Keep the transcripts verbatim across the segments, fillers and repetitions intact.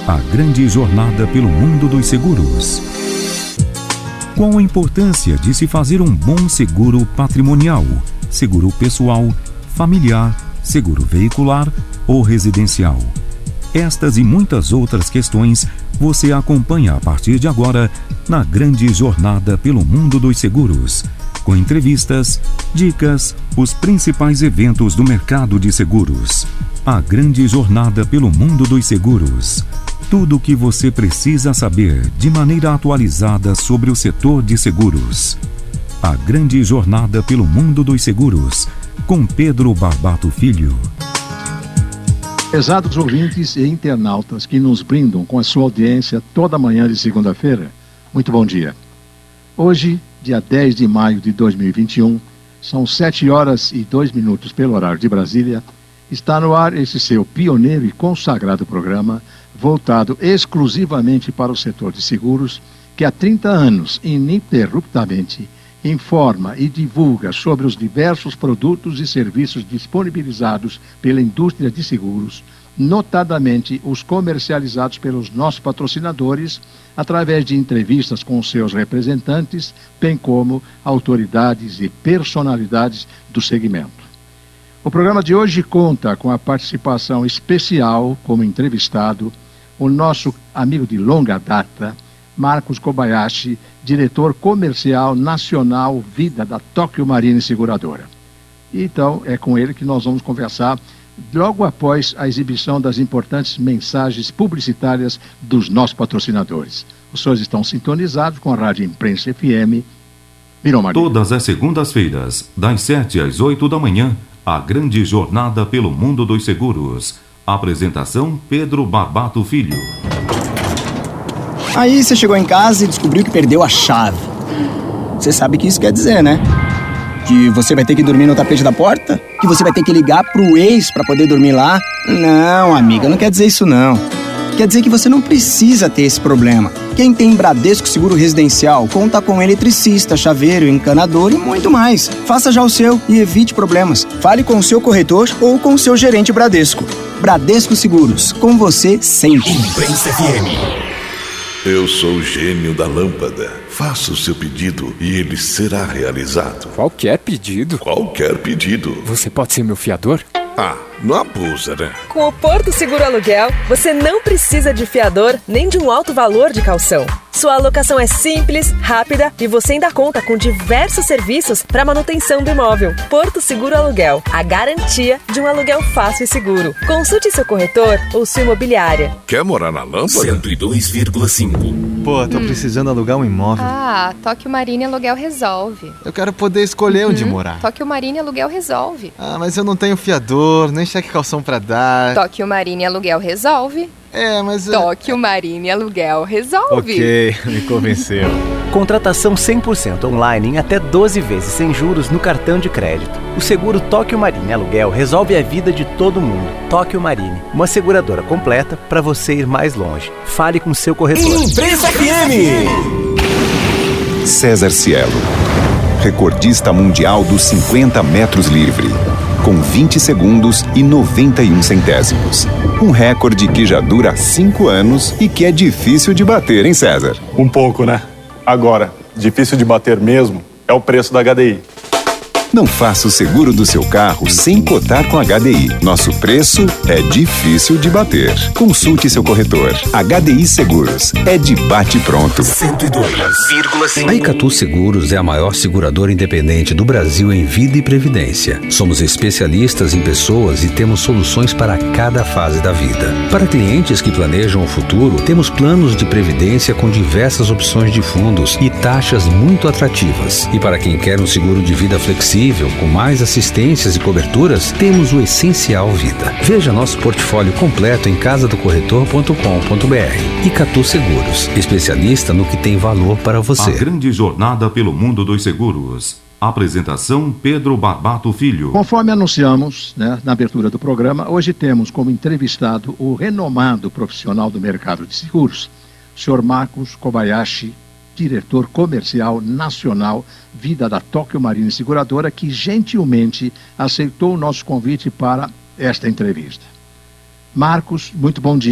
A grande jornada pelo mundo dos seguros. Qual a importância de se fazer um bom seguro patrimonial, seguro pessoal, familiar, seguro veicular ou residencial? Estas e muitas outras questões você acompanha a partir de agora na grande jornada pelo mundo dos seguros, com entrevistas, dicas, os principais eventos do mercado de seguros. A grande jornada pelo mundo dos seguros. Tudo o que você precisa saber de maneira atualizada sobre o setor de seguros. A grande jornada pelo mundo dos seguros, com Pedro Barbato Filho. Pesados ouvintes e internautas que nos brindam com a sua audiência toda manhã de segunda-feira, muito bom dia. Hoje, dia dez de maio de dois mil e vinte e um, são sete horas e dois minutos pelo horário de Brasília, está no ar esse seu pioneiro e consagrado programa, voltado exclusivamente para o setor de seguros, que há trinta anos, ininterruptamente, informa e divulga sobre os diversos produtos e serviços disponibilizados pela indústria de seguros, notadamente os comercializados pelos nossos patrocinadores, através de entrevistas com seus representantes, bem como autoridades e personalidades do segmento. O programa de hoje conta com a participação especial como entrevistado o nosso amigo de longa data, Marcos Kobayashi, diretor comercial nacional Vida da Tóquio Marine Seguradora. Então, é com ele que nós vamos conversar logo após a exibição das importantes mensagens publicitárias dos nossos patrocinadores. Os senhores estão sintonizados com a Rádio Imprensa F M. Virou Maria. Todas as segundas-feiras, das sete às oito da manhã, a grande jornada pelo mundo dos seguros. Apresentação Pedro Barbato Filho. Aí você chegou em casa e descobriu que perdeu a chave. Você sabe o que isso quer dizer, né? Que você vai ter que dormir no tapete da porta? Que você vai ter que ligar pro ex pra poder dormir lá? Não, amiga, não quer dizer isso não. Quer dizer que você não precisa ter esse problema. Quem tem Bradesco Seguro Residencial conta com eletricista, chaveiro, encanador e muito mais. Faça já o seu e evite problemas. Fale com o seu corretor ou com o seu gerente Bradesco. Bradesco Seguros, com você sempre. Imprensa F M. Eu sou o gênio da lâmpada. Faça o seu pedido e ele será realizado. Qualquer pedido? Qualquer pedido. Você pode ser meu fiador? Ah, não abusa, né? Com o Porto Seguro Aluguel, você não precisa de fiador nem de um alto valor de caução. Sua alocação é simples, rápida e você ainda conta com diversos serviços para manutenção do imóvel. Porto Seguro Aluguel, a garantia de um aluguel fácil e seguro. Consulte seu corretor ou sua imobiliária. Quer morar na lâmpada? cento e dois vírgula cinco. Pô, tô hum. precisando alugar um imóvel. Ah, Tóquio Marine Aluguel resolve. Eu quero poder escolher uhum. onde morar. Tóquio Marine Aluguel resolve. Ah, mas eu não tenho fiador, nem cheque calção pra dar. Tóquio Marine Aluguel resolve. É, mas... Tóquio Marine Aluguel resolve. Ok, me convenceu. Contratação cem por cento online em até doze vezes sem juros no cartão de crédito. O seguro Tóquio Marine Aluguel resolve a vida de todo mundo. Tóquio Marine, uma seguradora completa para você ir mais longe. Fale com seu corretor. Imprensa F M. César Cielo, recordista mundial dos cinquenta metros livre, com vinte segundos e noventa e um centésimos. Um recorde que já dura cinco anos e que é difícil de bater, hein, César? Um pouco, né? Agora, difícil de bater mesmo é o preço da H D I. Não faça o seguro do seu carro sem cotar com a H D I. Nosso preço é difícil de bater. Consulte seu corretor. H D I Seguros. É de bate pronto. cento e dois vírgula cinco. A Icatu Seguros é a maior seguradora independente do Brasil em vida e previdência. Somos especialistas em pessoas e temos soluções para cada fase da vida. Para clientes que planejam o futuro, temos planos de previdência com diversas opções de fundos e taxas muito atrativas. E para quem quer um seguro de vida flexível, com mais assistências e coberturas, temos o Essencial Vida. Veja nosso portfólio completo em casa do corretor ponto com ponto b r. Icatu Seguros, especialista no que tem valor para você. A grande jornada pelo mundo dos seguros. Apresentação Pedro Barbato Filho. Conforme anunciamos, né, na abertura do programa, hoje temos como entrevistado o renomado profissional do mercado de seguros, o senhor Marcos Kobayashi, diretor comercial nacional Vida da Tóquio Marine Seguradora, que gentilmente aceitou o nosso convite para esta entrevista. Marcos, muito bom dia.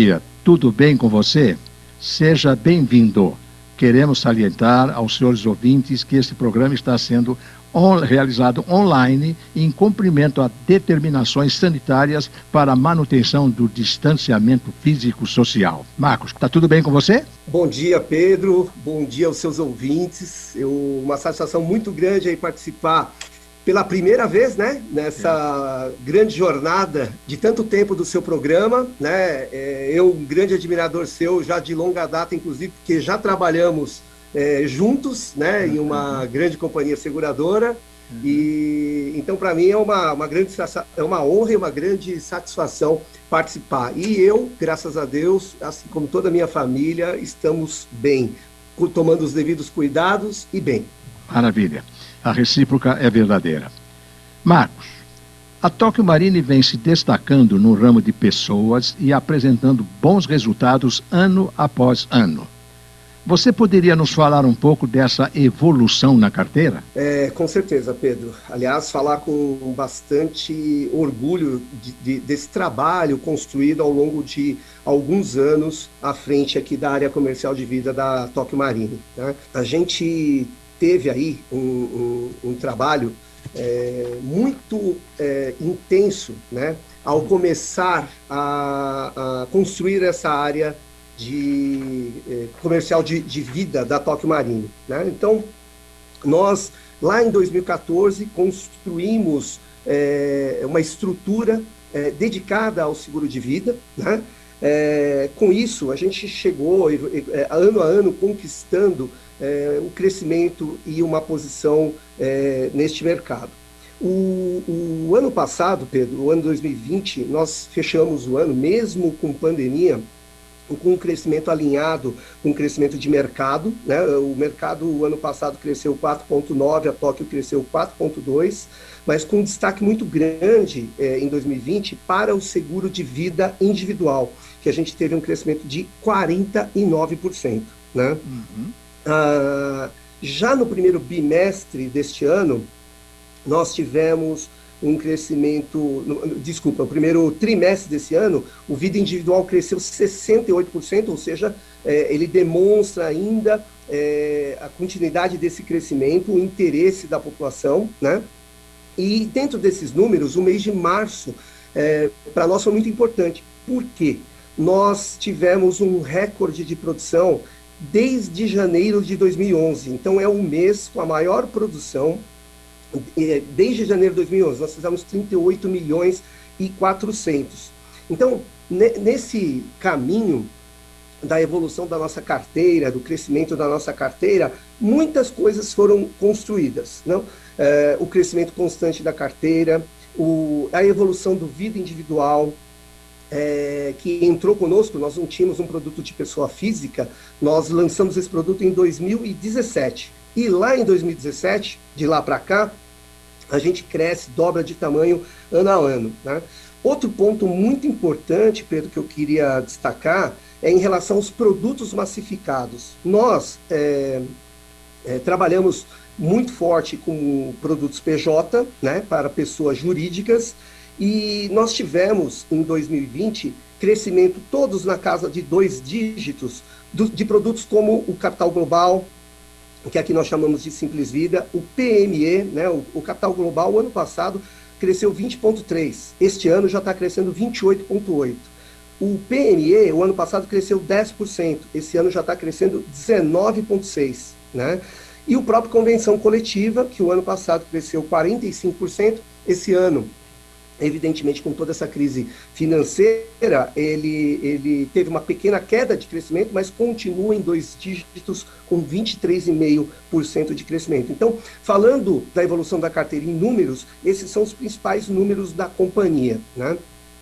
tudo bem com você? Seja bem-vindo. Queremos salientar aos senhores ouvintes que este programa está sendo on, realizado online em cumprimento a determinações sanitárias para a manutenção do distanciamento físico-social. Marcos, está tudo bem com você? Bom dia, Pedro. Bom dia aos seus ouvintes. Eu, uma satisfação muito grande aí participar pela primeira vez, né, nessa é. grande jornada de tanto tempo do seu programa, né, é, eu um grande admirador seu já de longa data, inclusive, porque já trabalhamos é, juntos, né, em uma grande companhia seguradora, uhum. e então para mim é uma, uma grande é uma honra e uma grande satisfação participar, e eu, graças a Deus, assim como toda a minha família, estamos bem, tomando os devidos cuidados e bem. Maravilha. A recíproca é verdadeira. Marcos, a Tóquio Marine vem se destacando no ramo de pessoas e apresentando bons resultados ano após ano. Você poderia nos falar um pouco dessa evolução na carteira? É, com certeza, Pedro. Aliás, falar com bastante orgulho de, de, desse trabalho construído ao longo de alguns anos à frente aqui da área comercial de vida da Tóquio Marine, né? A gente teve aí um, um, um trabalho é, muito é, intenso, né, ao começar a, a construir essa área de, é, comercial de, de vida da Tóquio Marine, né? Então, nós, lá em dois mil e quatorze, construímos é, uma estrutura é, dedicada ao seguro de vida, né? É, com isso, a gente chegou, é, ano a ano, conquistando É, um crescimento e uma posição é, neste mercado. O, o ano passado, Pedro, o ano dois mil e vinte, nós fechamos o ano, mesmo com pandemia, com um crescimento alinhado com o crescimento de mercado, né? O mercado, o ano passado, cresceu quatro vírgula nove, a Tóquio cresceu quatro vírgula dois, mas com um destaque muito grande é, em dois mil e vinte para o seguro de vida individual, que a gente teve um crescimento de quarenta e nove por cento, né? Uhum. Ah, já no primeiro bimestre deste ano, nós tivemos um crescimento, no, desculpa, o primeiro trimestre desse ano, o vida individual cresceu sessenta e oito por cento, ou seja, é, ele demonstra ainda é, a continuidade desse crescimento, o interesse da população, né? E dentro desses números, o mês de março, é, para nós foi muito importante. Por quê? Nós tivemos um recorde de produção desde janeiro de dois mil e onze, então é o mês com a maior produção desde janeiro de dois mil e onze, nós fizemos trinta e oito milhões e quatrocentos. Então, nesse caminho da evolução da nossa carteira, do crescimento da nossa carteira, muitas coisas foram construídas, não? É, o crescimento constante da carteira, o, a evolução do vida individual, É, que entrou conosco. Nós não tínhamos um produto de pessoa física, nós lançamos esse produto em dois mil e dezessete, e lá em dois mil e dezessete, de lá para cá, a gente cresce, dobra de tamanho ano a ano, né? Outro ponto muito importante, Pedro, que eu queria destacar, é em relação aos produtos massificados. Nós é, é, trabalhamos muito forte com produtos P J, né, para pessoas jurídicas, e nós tivemos, em dois mil e vinte, crescimento todos na casa de dois dígitos, do, de produtos como o Capital Global, que aqui nós chamamos de Simples Vida, o P M E, né, o, o Capital Global, o ano passado, cresceu vinte vírgula três, este ano já está crescendo vinte e oito vírgula oito. O P M E, o ano passado, cresceu dez por cento, esse ano já está crescendo dezenove vírgula seis por cento, né? E o próprio Convenção Coletiva, que o ano passado cresceu quarenta e cinco por cento, esse ano, evidentemente, com toda essa crise financeira, ele, ele teve uma pequena queda de crescimento, mas continua em dois dígitos, com vinte e três vírgula cinco por cento de crescimento. Então, falando da evolução da carteira em números, esses são os principais números da companhia, né?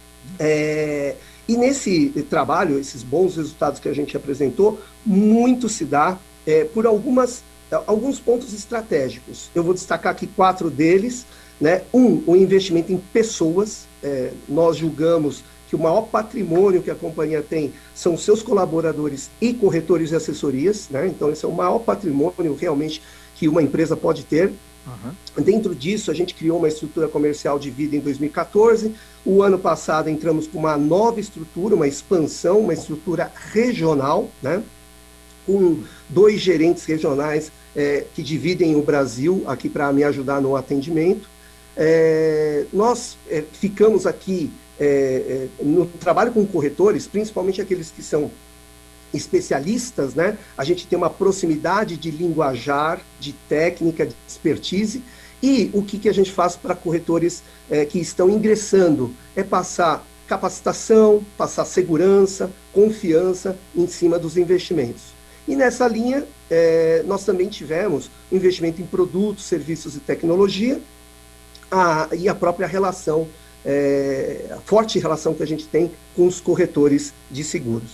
É, e nesse trabalho, esses bons resultados que a gente apresentou, muito se dá é, por algumas, alguns pontos estratégicos. Eu vou destacar aqui quatro deles. Né? Um, o investimento em pessoas. É, nós julgamos que o maior patrimônio que a companhia tem são os seus colaboradores e corretores de assessorias, né? Então esse é o maior patrimônio realmente que uma empresa pode ter. Uhum. Dentro disso, a gente criou uma estrutura comercial de vida em dois mil e quatorze. O ano passado entramos com uma nova estrutura, uma expansão, uma estrutura regional, né? Com dois gerentes regionais é, que dividem o Brasil aqui para me ajudar no atendimento. É, nós é, ficamos aqui é, é, no trabalho com corretores, principalmente aqueles que são especialistas, né? A gente tem uma proximidade de linguajar, de técnica, de expertise. E o que, que a gente faz para corretores é, que estão ingressando? É passar capacitação, passar segurança, confiança em cima dos investimentos. E nessa linha, é, nós também tivemos investimento em produtos, serviços e tecnologia, a, e a própria relação, é, a forte relação que a gente tem com os corretores de seguros.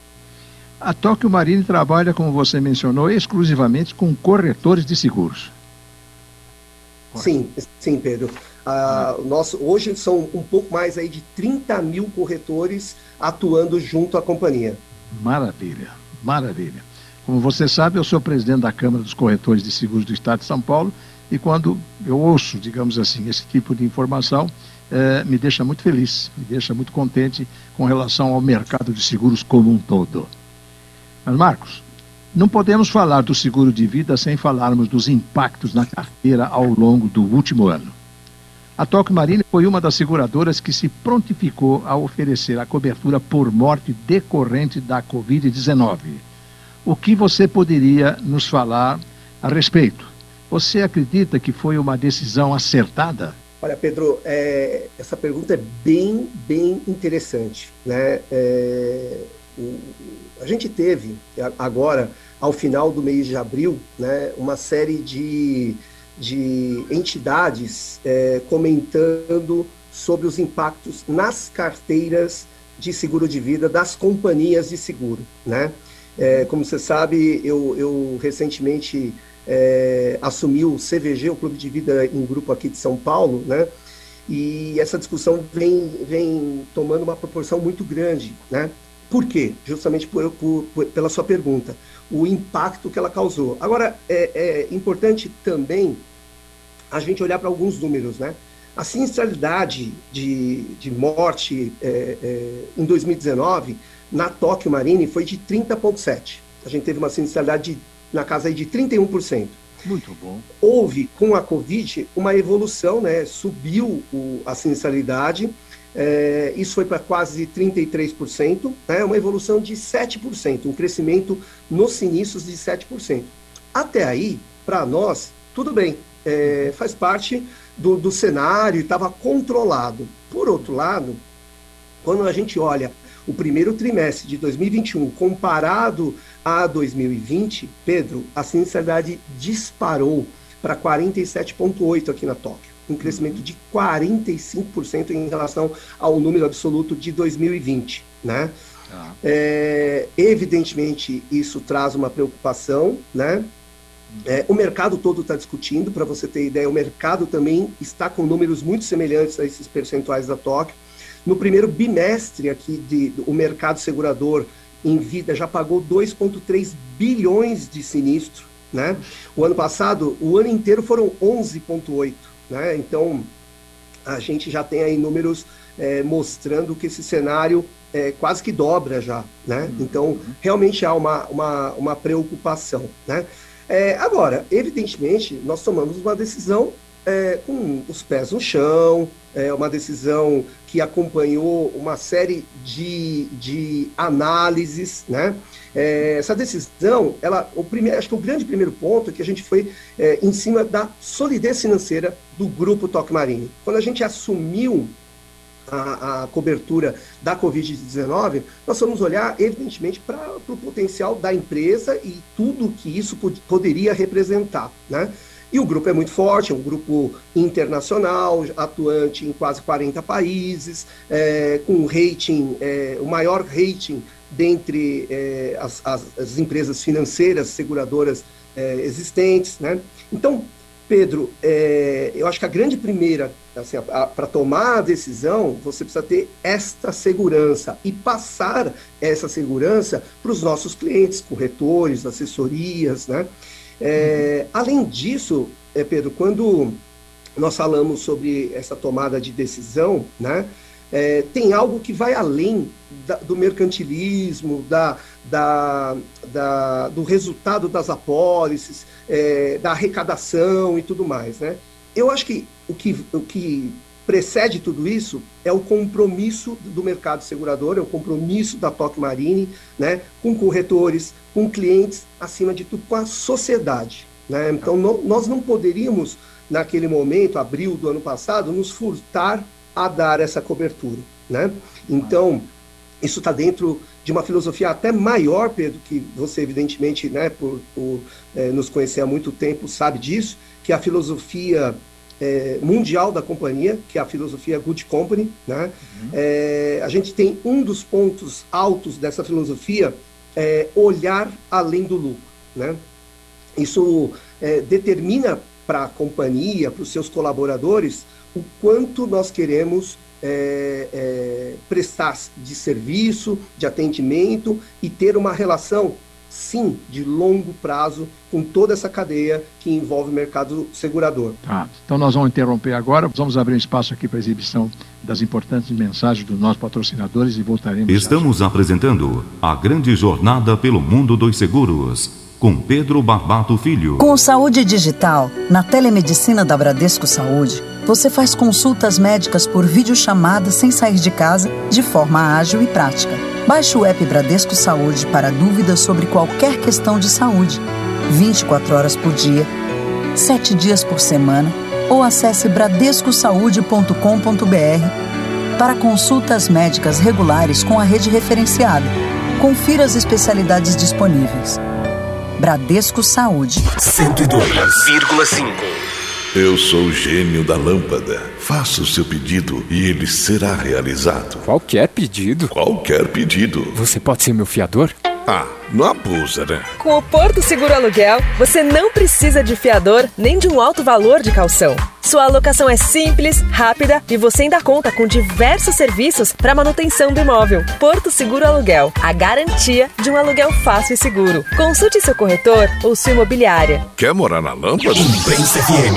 A Tóquio Marine trabalha, como você mencionou, exclusivamente com corretores de seguros. Sim, sim, Pedro. Ah, nosso, hoje são um pouco mais aí de trinta mil corretores atuando junto à companhia. Maravilha, maravilha. Como você sabe, eu sou presidente da Câmara dos Corretores de Seguros do Estado de São Paulo, e quando eu ouço, digamos assim, esse tipo de informação, eh, me deixa muito feliz, me deixa muito contente com relação ao mercado de seguros como um todo. Mas, Marcos, não podemos falar do seguro de vida sem falarmos dos impactos na carteira ao longo do último ano. A Tóquio Marine foi uma das seguradoras que se prontificou a oferecer a cobertura por morte decorrente da covid dezenove. O que você poderia nos falar a respeito? Você acredita que foi uma decisão acertada? Olha, Pedro, é, essa pergunta é bem, bem interessante, né? É, o, a gente teve agora, ao final do mês de abril, né, uma série de, de entidades é, comentando sobre os impactos nas carteiras de seguro de vida das companhias de seguro, né? É, como você sabe, eu, eu recentemente é, assumi o C V G, o Clube de Vida em Grupo aqui de São Paulo, né? E essa discussão vem, vem tomando uma proporção muito grande, né? Por quê? Justamente por, por, por, pela sua pergunta, o impacto que ela causou. Agora, é, é importante também a gente olhar para alguns números, né? A sinistralidade de, de morte é, é, em dois mil e dezenove, na Tóquio Marine, foi de trinta vírgula sete. A gente teve uma sinistralidade de, na casa aí de trinta e um por cento. Muito bom. Houve, com a Covid, uma evolução, né? Subiu o, a sinistralidade, é, isso foi para quase trinta e três por cento, né? Uma evolução de sete por cento, um crescimento nos sinistros de sete por cento. Até aí, para nós, tudo bem, é, faz parte do, do cenário, estava controlado. Por outro lado, quando a gente olha o primeiro trimestre de dois mil e vinte e um comparado a dois mil e vinte, Pedro, a sinistralidade disparou para quarenta e sete vírgula oito aqui na Tóquio, um crescimento de quarenta e cinco por cento em relação ao número absoluto de dois mil e vinte, né? Ah. É, evidentemente, isso traz uma preocupação, né? É, o mercado todo está discutindo, para você ter ideia, o mercado também está com números muito semelhantes a esses percentuais da Tóquio. No primeiro bimestre aqui, de, o mercado segurador em vida já pagou dois vírgula três bilhões de sinistro, né? O ano passado, o ano inteiro foram onze vírgula oito, né? Então, a gente já tem aí números é, mostrando que esse cenário é, quase que dobra já, né? Então, realmente há uma, uma, uma preocupação, né? É, agora, evidentemente, nós tomamos uma decisão É, com os pés no chão, é, uma decisão que acompanhou uma série de, de análises, né? É, essa decisão, ela, o primeiro, acho que o grande primeiro ponto é que a gente foi é, em cima da solidez financeira do Grupo Tóquio Marine. Quando a gente assumiu a, a cobertura da covid dezenove, nós vamos olhar, evidentemente, para o potencial da empresa e tudo que isso pod- poderia representar, né? E o grupo é muito forte, é um grupo internacional, atuante em quase quarenta países, é, com um rating, é, o maior rating dentre é, as, as, as empresas financeiras, seguradoras é, existentes, né? Então, Pedro, é, eu acho que a grande primeira, assim, para tomar a decisão, você precisa ter esta segurança e passar essa segurança para os nossos clientes, corretores, assessorias, né? É, além disso, é, Pedro, quando nós falamos sobre essa tomada de decisão, né, é, tem algo que vai além da, do mercantilismo, da, da, da, do resultado das apólices, é, da arrecadação e tudo mais, né? Eu acho que o que, o que precede tudo isso é o compromisso do mercado segurador, é o compromisso da Tóquio Marine, né, com corretores, com clientes, acima de tudo, com a sociedade, né? Então, no, nós não poderíamos, naquele momento, abril do ano passado, nos furtar a dar essa cobertura, né? Então, isso está dentro de uma filosofia até maior, Pedro, que você, evidentemente, né, por, por é, nos conhecer há muito tempo, sabe disso, que é a filosofia é, mundial da companhia, que é a filosofia Good Company, né? Uhum. É, a gente tem um dos pontos altos dessa filosofia, é olhar além do lucro, né? Isso é, determina para a companhia, para os seus colaboradores, o quanto nós queremos é, é, prestar de serviço, de atendimento e ter uma relação, sim, de longo prazo com toda essa cadeia que envolve o mercado segurador. Tá. Então nós vamos interromper agora, vamos abrir um espaço aqui para a exibição das importantes mensagens dos nossos patrocinadores e voltaremos. Estamos a... apresentando a grande jornada pelo mundo dos seguros, com Pedro Barbato Filho. Com o Saúde Digital, na telemedicina da Bradesco Saúde, você faz consultas médicas por videochamada sem sair de casa, de forma ágil e prática. Baixe o app Bradesco Saúde para dúvidas sobre qualquer questão de saúde, vinte e quatro horas por dia, sete dias por semana, ou acesse bradesco saúde ponto com ponto b r para consultas médicas regulares com a rede referenciada. Confira as especialidades disponíveis. Bradesco Saúde. cento e dois vírgula cinco. Eu sou o gênio da lâmpada. Faça o seu pedido e ele será realizado. Qualquer pedido? Qualquer pedido. Você pode ser meu fiador? Ah, não abusa, né? Com o Porto Seguro Aluguel, você não precisa de fiador nem de um alto valor de caução. Sua alocação é simples, rápida e você ainda conta com diversos serviços para manutenção do imóvel. Porto Seguro Aluguel, a garantia de um aluguel fácil e seguro. Consulte seu corretor ou sua imobiliária. Quer morar na lâmpada? Imprensa F M.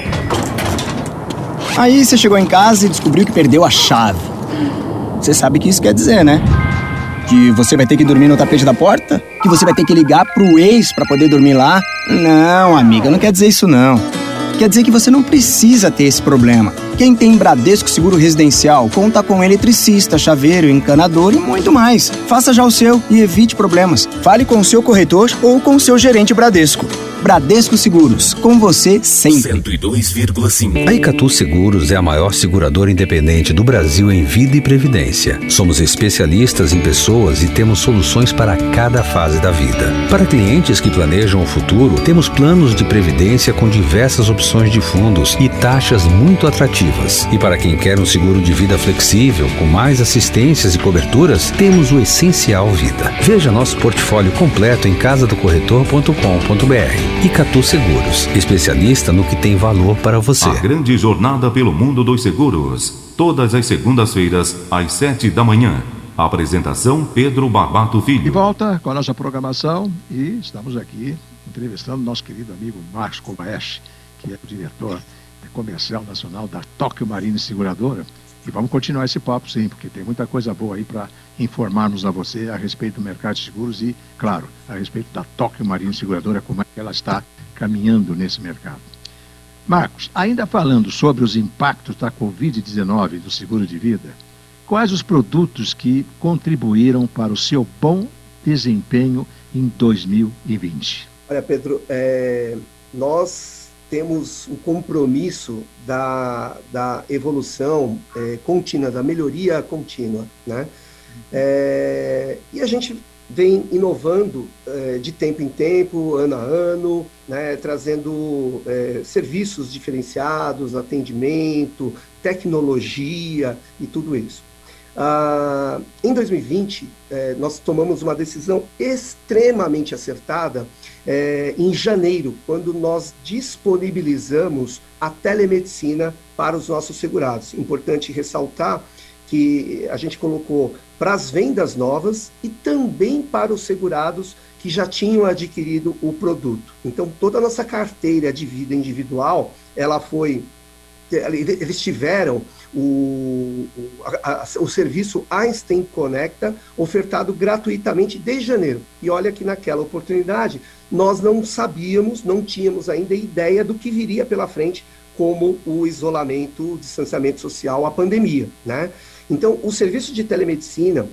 Aí você chegou em casa e descobriu que perdeu a chave. Você sabe o que isso quer dizer, né? Que você vai ter que dormir no tapete da porta? Que você vai ter que ligar pro ex pra poder dormir lá? Não, amiga, não quer dizer isso não. Quer dizer que você não precisa ter esse problema. Quem tem Bradesco Seguro Residencial conta com eletricista, chaveiro, encanador e muito mais. Faça já o seu e evite problemas. Fale com o seu corretor ou com o seu gerente Bradesco. Bradesco Seguros, com você sempre. cento e dois vírgula cinco. A Icatu Seguros é a maior seguradora independente do Brasil em vida e previdência. Somos especialistas em pessoas e temos soluções para cada fase da vida. Para clientes que planejam o futuro, temos planos de previdência com diversas opções de fundos e taxas muito atrativas. E para quem quer um seguro de vida flexível, com mais assistências e coberturas, temos o Essencial Vida. Veja nosso portfólio completo em casa do corretor ponto com ponto b r. Icatu Seguros, especialista no que tem valor para você. A grande jornada pelo mundo dos seguros, todas as segundas-feiras, às sete da manhã. Apresentação Pedro Barbato Filho. De volta com a nossa programação e estamos aqui entrevistando nosso querido amigo Marcos Kobayashi, que é o diretor comercial nacional da Tóquio Marine Seguradora. E vamos continuar esse papo sim, porque tem muita coisa boa aí para informarmos a você a respeito do mercado de seguros e, claro, a respeito da Tóquio Marine Seguradora, como é que ela está caminhando nesse mercado. Marcos, ainda falando sobre os impactos da covid dezenove do seguro de vida, quais os produtos que contribuíram para o seu bom desempenho em dois mil e vinte? Olha, Pedro, é, nós temos o compromisso da, da evolução é, contínua, da melhoria contínua, né? É, e a gente vem inovando é, de tempo em tempo, ano a ano, né, trazendo é, serviços diferenciados, atendimento, tecnologia e tudo isso. Ah, em dois mil e vinte, é, nós tomamos uma decisão extremamente acertada é, em janeiro, quando nós disponibilizamos a telemedicina para os nossos segurados. Importante ressaltar que a gente colocou para as vendas novas e também para os segurados que já tinham adquirido o produto. Então, toda a nossa carteira de vida individual, ela foi, eles tiveram o, a, a, o serviço Einstein Conecta ofertado gratuitamente desde janeiro. E olha que naquela oportunidade, nós não sabíamos, não tínhamos ainda ideia do que viria pela frente, como o isolamento, o distanciamento social, a pandemia, né? Então, o serviço de telemedicina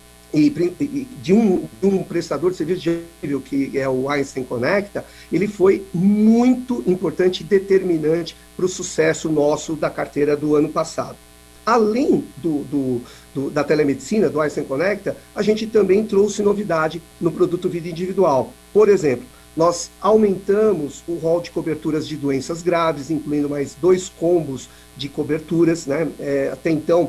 e de um, de um prestador de serviço de nível, que é o Einstein Conecta, ele foi muito importante e determinante para o sucesso nosso da carteira do ano passado. Além do, do, do, da telemedicina, do Einstein Conecta, a gente também trouxe novidade no produto Vida Individual. Por exemplo, nós aumentamos o rol de coberturas de doenças graves, incluindo mais dois combos de coberturas, né? É, até então,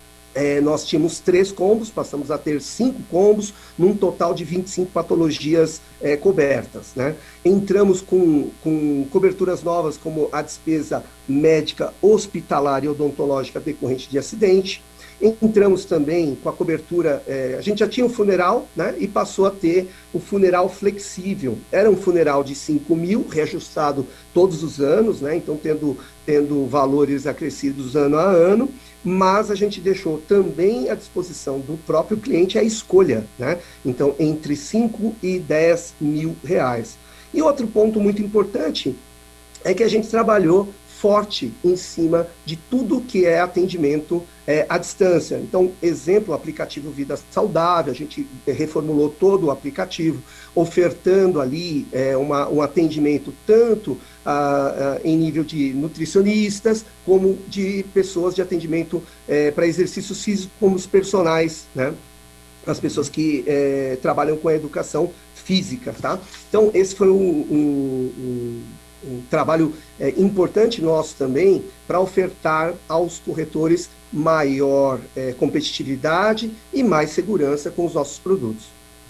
É, nós tínhamos três combos, passamos a ter cinco combos, num total de vinte e cinco patologias é, cobertas, né? Entramos com, com coberturas novas, como a despesa médica, hospitalar e odontológica decorrente de acidente. Entramos também com a cobertura, é, a gente já tinha um funeral, né, e passou a ter o funeral flexível. Era um funeral de cinco mil, reajustado todos os anos, né, então tendo, tendo valores acrescidos ano a ano, mas a gente deixou também à disposição do próprio cliente a escolha, né, então entre cinco e dez mil reais. E outro ponto muito importante é que a gente trabalhou forte em cima de tudo que é atendimento é, à distância. Então, exemplo, o aplicativo Vida Saudável, a gente reformulou todo o aplicativo, ofertando ali é, uma, um atendimento tanto ah, ah, em nível de nutricionistas, como de pessoas de atendimento é, para exercícios físicos, como os personagens, né? As pessoas que é, trabalham com a educação física, tá? Então, esse foi um, um, um um trabalho é, importante nosso também para ofertar aos corretores maior é, competitividade e mais segurança com os nossos produtos.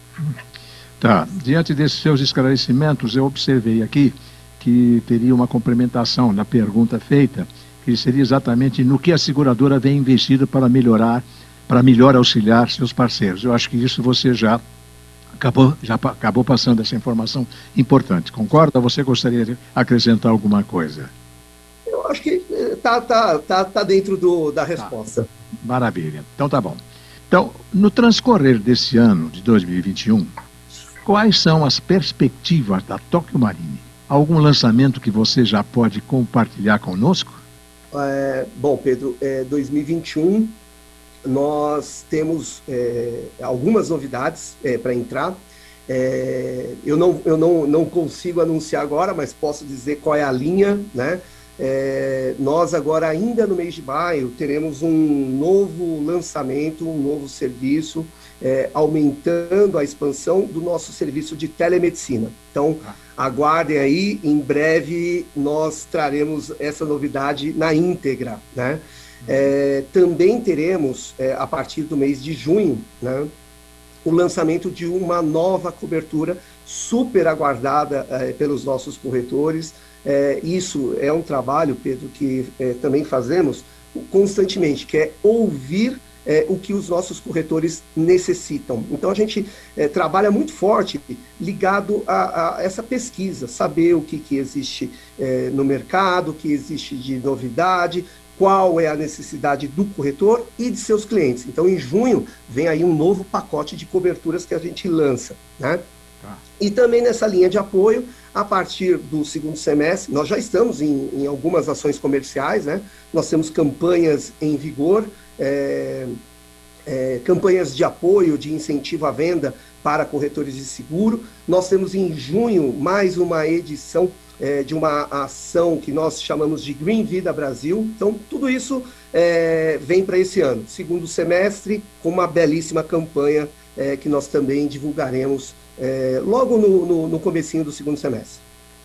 Tá, diante desses seus esclarecimentos, eu observei aqui que teria uma complementação na pergunta feita, que seria exatamente no que a seguradora vem investindo para melhorar, para melhor auxiliar seus parceiros. Eu acho que isso você já Acabou, já acabou passando essa informação importante. Concorda? Ou você gostaria de acrescentar alguma coisa? Eu acho que está tá, tá, tá dentro do, da resposta. Tá. Maravilha. Então tá bom. Então, no transcorrer desse ano de dois mil e vinte e um, quais são as perspectivas da Tóquio Marine? Algum lançamento que você já pode compartilhar conosco? É, bom, Pedro, é, dois mil e vinte e um... nós temos é, algumas novidades é, para entrar. É, eu não, eu não, não consigo anunciar agora, mas posso dizer qual é a linha, né? É, nós agora, ainda no mês de maio, teremos um novo lançamento, um novo serviço, é, aumentando a expansão do nosso serviço de telemedicina. Então, aguardem aí, em breve nós traremos essa novidade na íntegra, né? É, também teremos, é, a partir do mês de junho, né, o lançamento de uma nova cobertura super aguardada é, pelos nossos corretores. É, isso é um trabalho, Pedro, que é, também fazemos constantemente, que é ouvir é, o que os nossos corretores necessitam. Então, a gente é, trabalha muito forte ligado a, a essa pesquisa, saber o que, que existe é, no mercado, o que existe de novidade, qual é a necessidade do corretor e de seus clientes. Então, em junho, vem aí um novo pacote de coberturas que a gente lança, né? Tá. E também nessa linha de apoio, a partir do segundo semestre, nós já estamos em, em algumas ações comerciais, né? Nós temos campanhas em vigor, é, é, campanhas de apoio, de incentivo à venda para corretores de seguro. Nós temos em junho mais uma edição É, de uma ação que nós chamamos de Green Vida Brasil. Então, tudo isso é, vem para esse ano, segundo semestre, com uma belíssima campanha é, que nós também divulgaremos é, logo no, no, no comecinho do segundo semestre.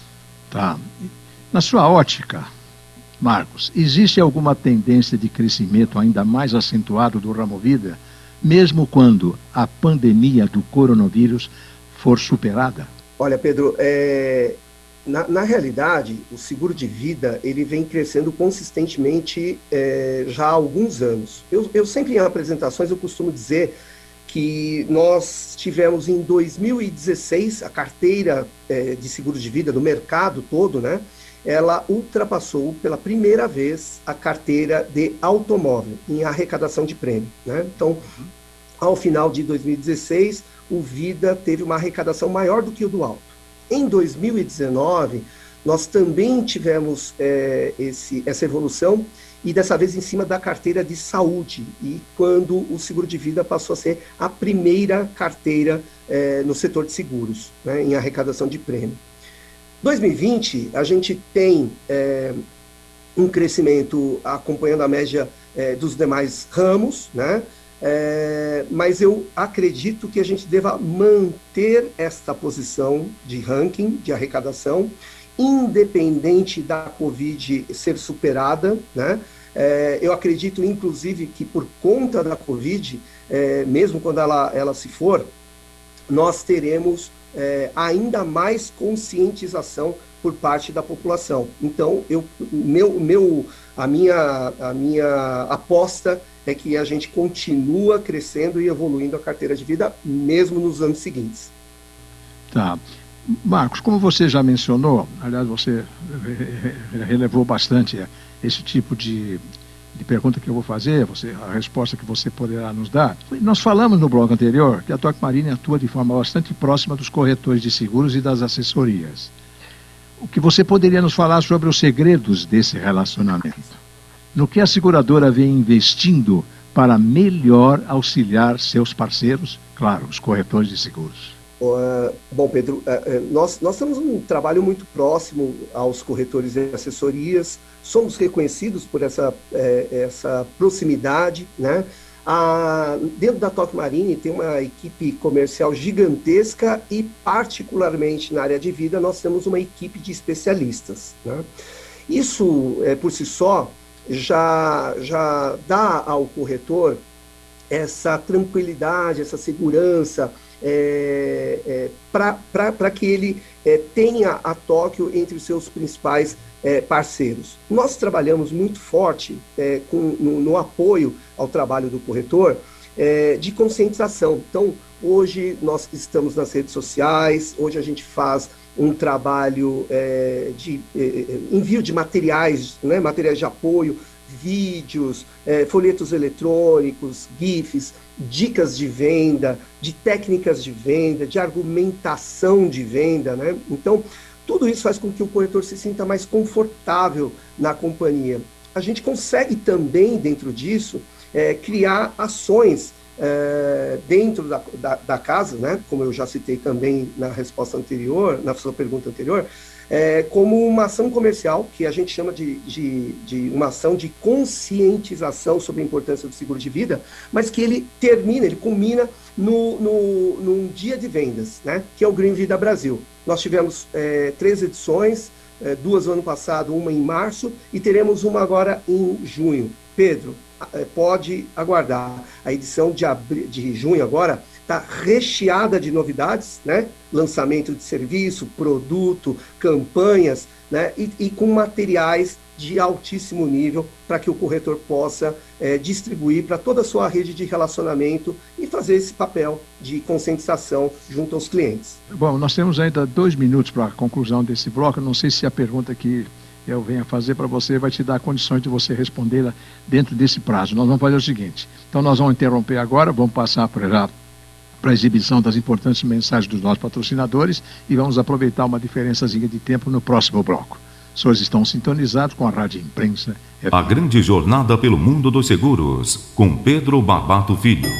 Tá. Na sua ótica, Marcos, existe alguma tendência de crescimento ainda mais acentuado do ramo vida, mesmo quando a pandemia do coronavírus for superada? Olha, Pedro, é... Na, na realidade, o seguro de vida ele vem crescendo consistentemente é, já há alguns anos. Eu, eu sempre em apresentações eu costumo dizer que nós tivemos em dois mil e dezesseis, a carteira é, de seguro de vida do mercado todo, né? Ela ultrapassou pela primeira vez a carteira de automóvel em arrecadação de prêmio, né? Então, ao final de dois mil e dezesseis, o Vida teve uma arrecadação maior do que o do Auto. Em dois mil e dezenove, nós também tivemos é, esse, essa evolução, e dessa vez em cima da carteira de saúde, e quando o seguro de vida passou a ser a primeira carteira é, no setor de seguros, né, em arrecadação de prêmio. dois mil e vinte, a gente tem é, um crescimento acompanhando a média é, dos demais ramos, né, é, mas eu acredito que a gente deva manter esta posição de ranking, de arrecadação, independente da Covid ser superada, né? É, eu acredito, inclusive, que por conta da Covid, é, mesmo quando ela, ela se for, nós teremos é, ainda mais conscientização por parte da população. Então, eu, meu, meu, a, minha, a minha aposta é que a gente continua crescendo e evoluindo a carteira de vida, mesmo nos anos seguintes. Tá. Marcos, como você já mencionou, aliás, você relevou bastante esse tipo de, de pergunta que eu vou fazer, você, a resposta que você poderá nos dar. Nós falamos no bloco anterior que a Tokio Marine atua de forma bastante próxima dos corretores de seguros e das assessorias. O que você poderia nos falar sobre os segredos desse relacionamento? No que a seguradora vem investindo para melhor auxiliar seus parceiros, claro, os corretores de seguros? Uh, bom, Pedro, uh, uh, nós, nós temos um trabalho muito próximo aos corretores e assessorias, somos reconhecidos por essa, uh, essa proximidade, né? Ah, dentro da Tokio Marine tem uma equipe comercial gigantesca e, particularmente na área de vida, nós temos uma equipe de especialistas, né? Isso, é, por si só, já, já dá ao corretor essa tranquilidade, essa segurança, É, é, para que ele é, tenha a Tóquio entre os seus principais é, parceiros. Nós trabalhamos muito forte é, com, no, no apoio ao trabalho do corretor é, de conscientização. Então, hoje nós estamos nas redes sociais, hoje a gente faz um trabalho é, de é, envio de materiais, né, materiais de apoio, vídeos, é, folhetos eletrônicos, GIFs, dicas de venda, de técnicas de venda, de argumentação de venda, né? Então, tudo isso faz com que o corretor se sinta mais confortável na companhia. A gente consegue também, dentro disso, é, criar ações é, dentro da, da, da casa, né? Como eu já citei também na resposta anterior, na sua pergunta anterior, É, como uma ação comercial, que a gente chama de, de, de uma ação de conscientização sobre a importância do seguro de vida, mas que ele termina, ele culmina no, no, num dia de vendas, né, que é o Green Vida Brasil. Nós tivemos é, três edições, é, duas no ano passado, uma em março, e teremos uma agora em junho. Pedro, é, pode aguardar. A edição de, abri- de junho agora está recheada de novidades, né? Lançamento de serviço, produto, campanhas, né? E, e com materiais de altíssimo nível para que o corretor possa é, distribuir para toda a sua rede de relacionamento e fazer esse papel de conscientização junto aos clientes. Bom, nós temos ainda dois minutos para a conclusão desse bloco. Eu não sei se a pergunta que eu venho a fazer para você vai te dar condições de você respondê-la dentro desse prazo. Nós vamos fazer o seguinte, então nós vamos interromper agora, vamos passar para já para a exibição das importantes mensagens dos nossos patrocinadores e vamos aproveitar uma diferençazinha de tempo no próximo bloco. Os senhores estão sintonizados com a Rádio Imprensa. A grande jornada pelo mundo dos seguros, com Pedro Barbato Filho.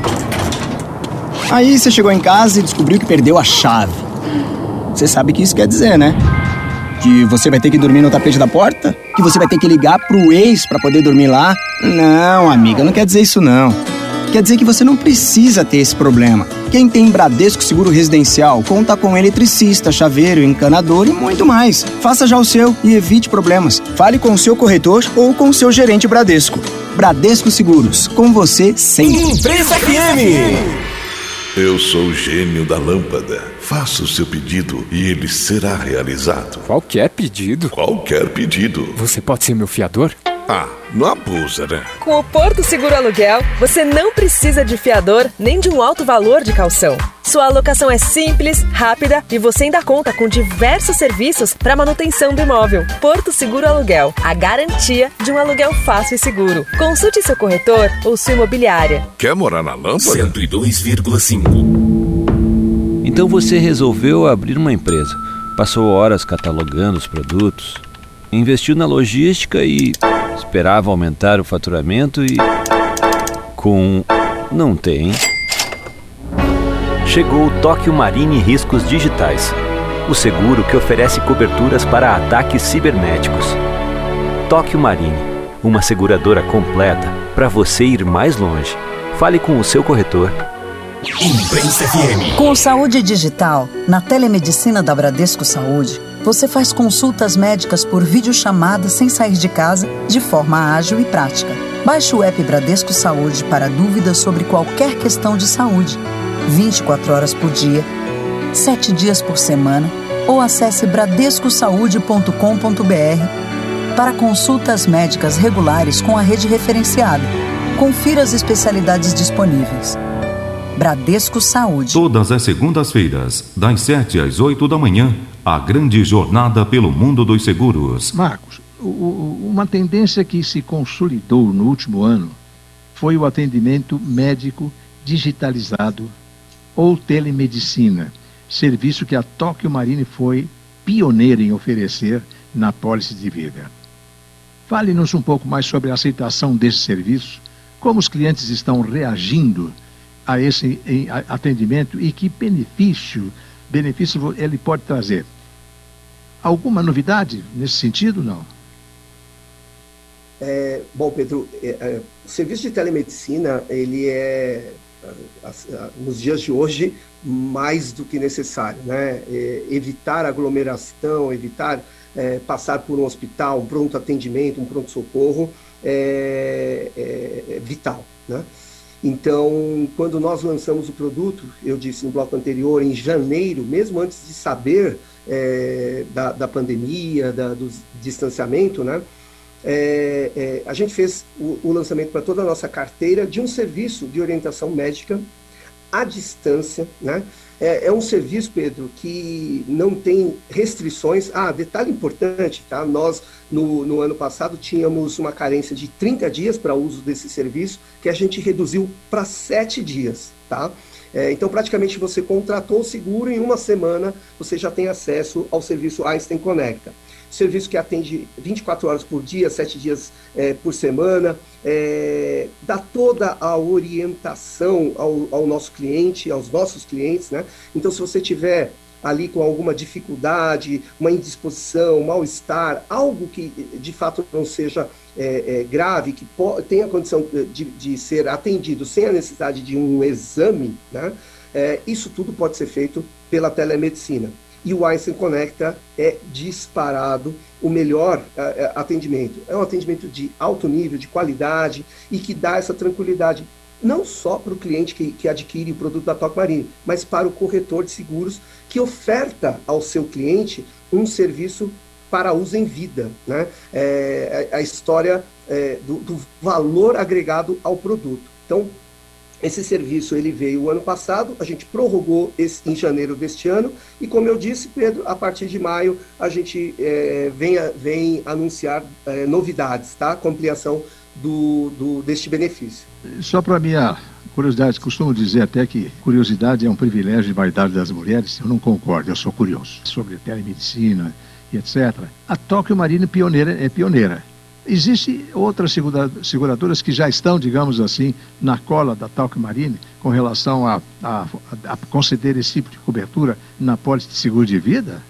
Aí você chegou em casa e descobriu que perdeu a chave. Você sabe o que isso quer dizer, né? Que você vai ter que dormir no tapete da porta? Que você vai ter que ligar pro ex para poder dormir lá? Não, amiga, não quer dizer isso não. Quer dizer que você não precisa ter esse problema. Quem tem Bradesco Seguro Residencial conta com eletricista, chaveiro, encanador e muito mais. Faça já o seu e evite problemas. Fale com o seu corretor ou com o seu gerente Bradesco. Bradesco Seguros, com você sempre. Imprensa F M. Eu sou o gênio da lâmpada. Faça o seu pedido e ele será realizado. Qualquer pedido? Qualquer pedido. Você pode ser meu fiador? Ah, não abusa, né? Com o Porto Seguro Aluguel, você não precisa de fiador nem de um alto valor de caução. Sua alocação é simples, rápida e você ainda conta com diversos serviços para manutenção do imóvel. Porto Seguro Aluguel, a garantia de um aluguel fácil e seguro. Consulte seu corretor ou sua imobiliária. Quer morar na Lâmpada? cento e dois vírgula cinco. Então você resolveu abrir uma empresa. Passou horas catalogando os produtos, investiu na logística e esperava aumentar o faturamento e... com... não tem. Chegou o Tóquio Marine Riscos Digitais, o seguro que oferece coberturas para ataques cibernéticos. Tóquio Marine, uma seguradora completa para você ir mais longe. Fale com o seu corretor. Imprensa F M. Com o Saúde Digital, na telemedicina da Bradesco Saúde, você faz consultas médicas por videochamada sem sair de casa, de forma ágil e prática. Baixe o app Bradesco Saúde para dúvidas sobre qualquer questão de saúde. vinte e quatro horas por dia, sete dias por semana, ou acesse bradesco saúde ponto com ponto b r para consultas médicas regulares com a rede referenciada. Confira as especialidades disponíveis. Bradesco Saúde. Todas as segundas-feiras, das sete às oito da manhã, a grande jornada pelo mundo dos seguros. Marcos, o, o, uma tendência que se consolidou no último ano foi o atendimento médico digitalizado ou telemedicina, serviço que a Tóquio Marine foi pioneira em oferecer na apólice de vida. Fale-nos um pouco mais sobre a aceitação desse serviço, como os clientes estão reagindo a esse atendimento e que benefício, benefício ele pode trazer. Alguma novidade nesse sentido, não? É, bom, Pedro, é, é, o serviço de telemedicina, ele é, nos dias de hoje, mais do que necessário, né? É, evitar aglomeração, evitar é, passar por um hospital, um pronto atendimento, um pronto-socorro, é, é, é vital, né? Então, quando nós lançamos o produto, eu disse no bloco anterior, em janeiro, mesmo antes de saber é, da, da pandemia, da, do distanciamento, né, é, é, a gente fez o, o lançamento para toda a nossa carteira de um serviço de orientação médica à distância, né? É, é um serviço, Pedro, que não tem restrições. Ah, detalhe importante, tá? Nós, no, no ano passado, tínhamos uma carência de trinta dias para uso desse serviço, que a gente reduziu para sete dias, tá? É, então, praticamente, você contratou o seguro e em uma semana você já tem acesso ao serviço Einstein Conecta. Serviço que atende vinte e quatro horas por dia, sete dias é, por semana, é, dá toda a orientação ao, ao nosso cliente, aos nossos clientes, né? Então, se você tiver ali com alguma dificuldade, uma indisposição, um mal-estar, algo que de fato não seja é, é, grave, que tenha condição de, de ser atendido sem a necessidade de um exame, né? É, isso tudo pode ser feito pela telemedicina. E o Einstein Conecta é disparado o melhor uh, atendimento. É um atendimento de alto nível, de qualidade e que dá essa tranquilidade, não só para o cliente que, que adquire o produto da Tóquio Marine, mas para o corretor de seguros que oferta ao seu cliente um serviço para uso em vida, né? É, a, a história é, do, do valor agregado ao produto. Então, esse serviço ele veio o ano passado, a gente prorrogou esse, em janeiro deste ano, e como eu disse, Pedro, a partir de maio a gente é, vem, vem anunciar é, novidades, tá? Com ampliação do, do, deste benefício. Só para minha curiosidade, costumo dizer até que curiosidade é um privilégio e vaidade das mulheres. Eu não concordo, eu sou curioso. Sobre telemedicina e etcétera. A Tóquio Marine pioneira, é pioneira. Existem outras seguradoras que já estão, digamos assim, na cola da Tóquio Marine com relação a, a, a conceder esse tipo de cobertura na pólice de seguro de vida?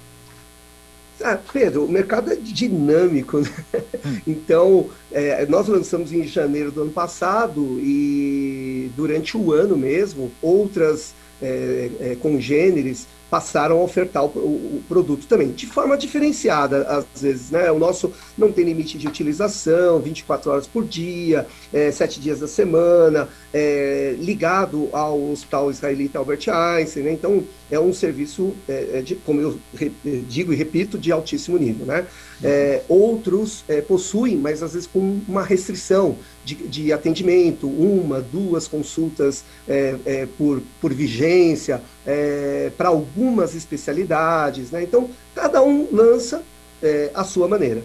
Ah, Pedro, o mercado é dinâmico, né? Hum. Então, é, nós lançamos em janeiro do ano passado e durante o ano mesmo, outras é, é, congêneres passaram a ofertar o, o, o produto também, de forma diferenciada, às vezes, né? O nosso não tem limite de utilização, vinte e quatro horas por dia, é, sete dias da semana, é, ligado ao Hospital Israelita Albert Einstein, né? Então, é um serviço, é, de, como eu re, digo e repito, de altíssimo nível, né? É, outros é, possuem, mas às vezes com uma restrição de, de atendimento, uma, duas consultas é, é, por, por vigência, é, para algumas especialidades, né? Então, cada um lança é, a sua maneira.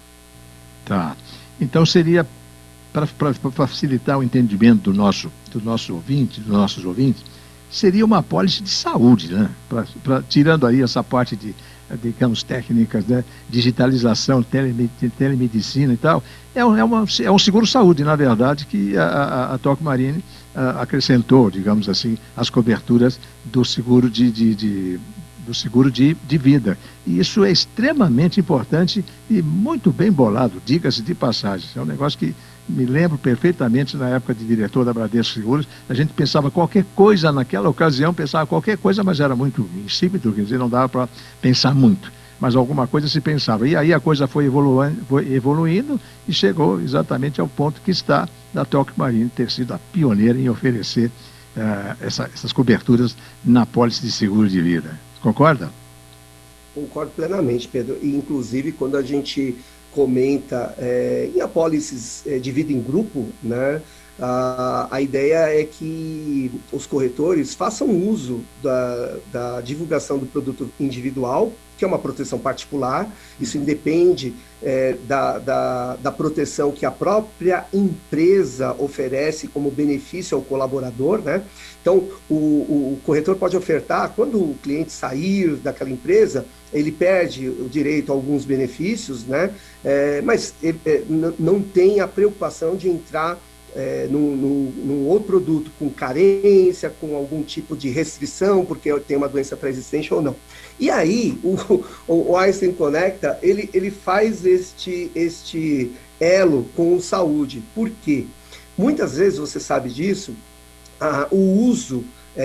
Tá. Então, seria, para facilitar o entendimento do nosso, do nosso ouvinte, dos nossos ouvintes, seria uma apólice de saúde, né? Pra, pra, tirando aí essa parte de, digamos, técnicas, né? Digitalização, telemed, telemedicina e tal, é um, é, uma, é um seguro-saúde, na verdade, que a, a, a Tokio Marine a, acrescentou, digamos assim, as coberturas do seguro de, de, de, do seguro de, de vida. E isso é extremamente importante e muito bem bolado, diga-se de passagem. É um negócio que me lembro perfeitamente na época de diretor da Bradesco Seguros, a gente pensava qualquer coisa naquela ocasião, pensava qualquer coisa, mas era muito insípido, quer dizer, não dava para pensar muito, mas alguma coisa se pensava. E aí a coisa foi evoluindo, foi evoluindo e chegou exatamente ao ponto que está da Tokio Marine ter sido a pioneira em oferecer uh, essa, essas coberturas na apólice de seguro de vida. Concorda? Concordo plenamente, Pedro. E, inclusive, quando a gente comenta é, em apólices é, de vida em grupo, né, a, a ideia é que os corretores façam uso da, da divulgação do produto individual, que é uma proteção particular. Isso independe é, da, da, da proteção que a própria empresa oferece como benefício ao colaborador, né? Então, o, o corretor pode ofertar, quando o cliente sair daquela empresa, ele perde o direito a alguns benefícios, né? É, mas ele, é, não tem a preocupação de entrar é, num, num, num outro produto com carência, com algum tipo de restrição, porque tem uma doença pré-existente ou não. E aí, o, o Einstein Conecta, ele, ele faz este, este elo com saúde. Por quê? Muitas vezes, você sabe disso, ah, o uso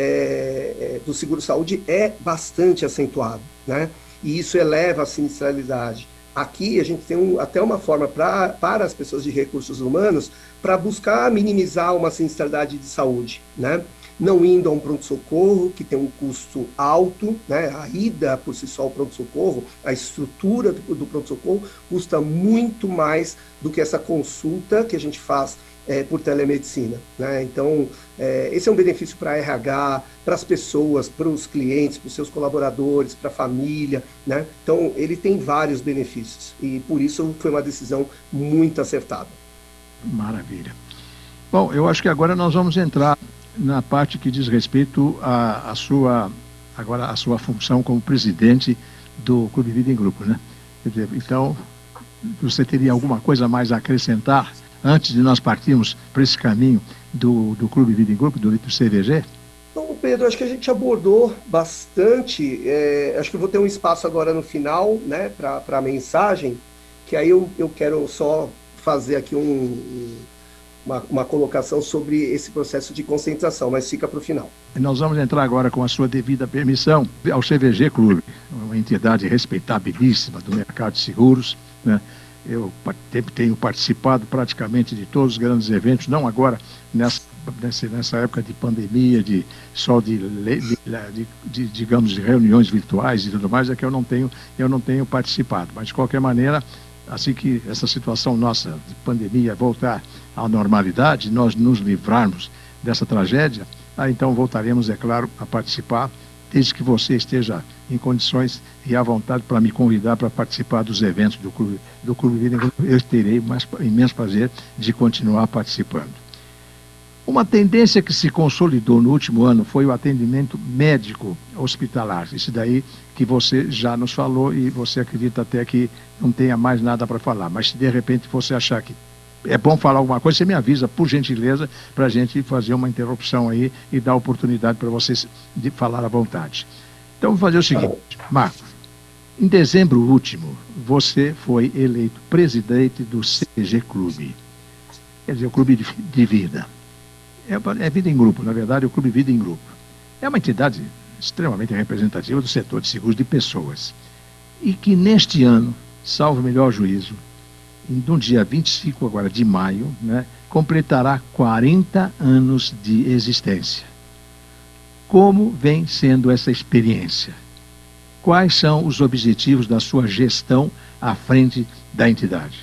é, do seguro-saúde é bastante acentuado, né? E isso eleva a sinistralidade. Aqui a gente tem um, até uma forma pra, para as pessoas de recursos humanos para buscar minimizar uma sinistralidade de saúde, né? Não indo a um pronto-socorro, que tem um custo alto, né? A ida por si só ao pronto-socorro, a estrutura do, do pronto-socorro custa muito mais do que essa consulta que a gente faz é, por telemedicina, né? Então, é, esse é um benefício para a R H, para as pessoas, para os clientes, para os seus colaboradores, para a família, né? Então, ele tem vários benefícios e, por isso, foi uma decisão muito acertada. Maravilha. Bom, eu acho que agora nós vamos entrar na parte que diz respeito à, à sua, agora a sua função como presidente do Clube Vida em Grupo, né? Quer dizer, então, você teria alguma coisa mais a acrescentar antes de nós partirmos para esse caminho do, do Clube Vida em Grupo, do, do C V G? Então, Pedro, acho que a gente abordou bastante, é, acho que eu vou ter um espaço agora no final, né, para a mensagem, que aí eu, eu quero só fazer aqui um... Uma, uma colocação sobre esse processo de concentração, mas fica para o final. Nós vamos entrar agora, com a sua devida permissão, ao C V G Clube, uma entidade respeitabilíssima do mercado de seguros, né? Eu tenho participado praticamente de todos os grandes eventos, não agora nessa, nessa, nessa época de pandemia, de só de, de, de, de, digamos, de reuniões virtuais e tudo mais, é que eu não tenho, eu não tenho participado, mas de qualquer maneira, assim que essa situação nossa de pandemia voltar à normalidade, nós nos livrarmos dessa tragédia, aí então voltaremos, é claro, a participar, desde que você esteja em condições e à vontade para me convidar para participar dos eventos do Clube, do Clube Vida em Grupo. Eu terei mais, imenso prazer de continuar participando. Uma tendência que se consolidou no último ano foi o atendimento médico hospitalar. Isso daí que você já nos falou e você acredita até que não tenha mais nada para falar. Mas se de repente você achar que é bom falar alguma coisa, você me avisa, por gentileza, para a gente fazer uma interrupção aí e dar oportunidade para vocês de falar à vontade. Então, vamos fazer o seguinte, Marcos. Em dezembro último, você foi eleito presidente do C V G Clube. Quer dizer, o Clube de, de Vida. É, é vida em grupo, na verdade, é o Clube Vida em Grupo. é uma entidade extremamente representativa do setor de seguros de pessoas e que neste ano, salvo melhor juízo, no dia vinte e cinco agora de maio, né, completará quarenta anos de existência. Como vem sendo essa experiência? Quais são os objetivos da sua gestão à frente da entidade?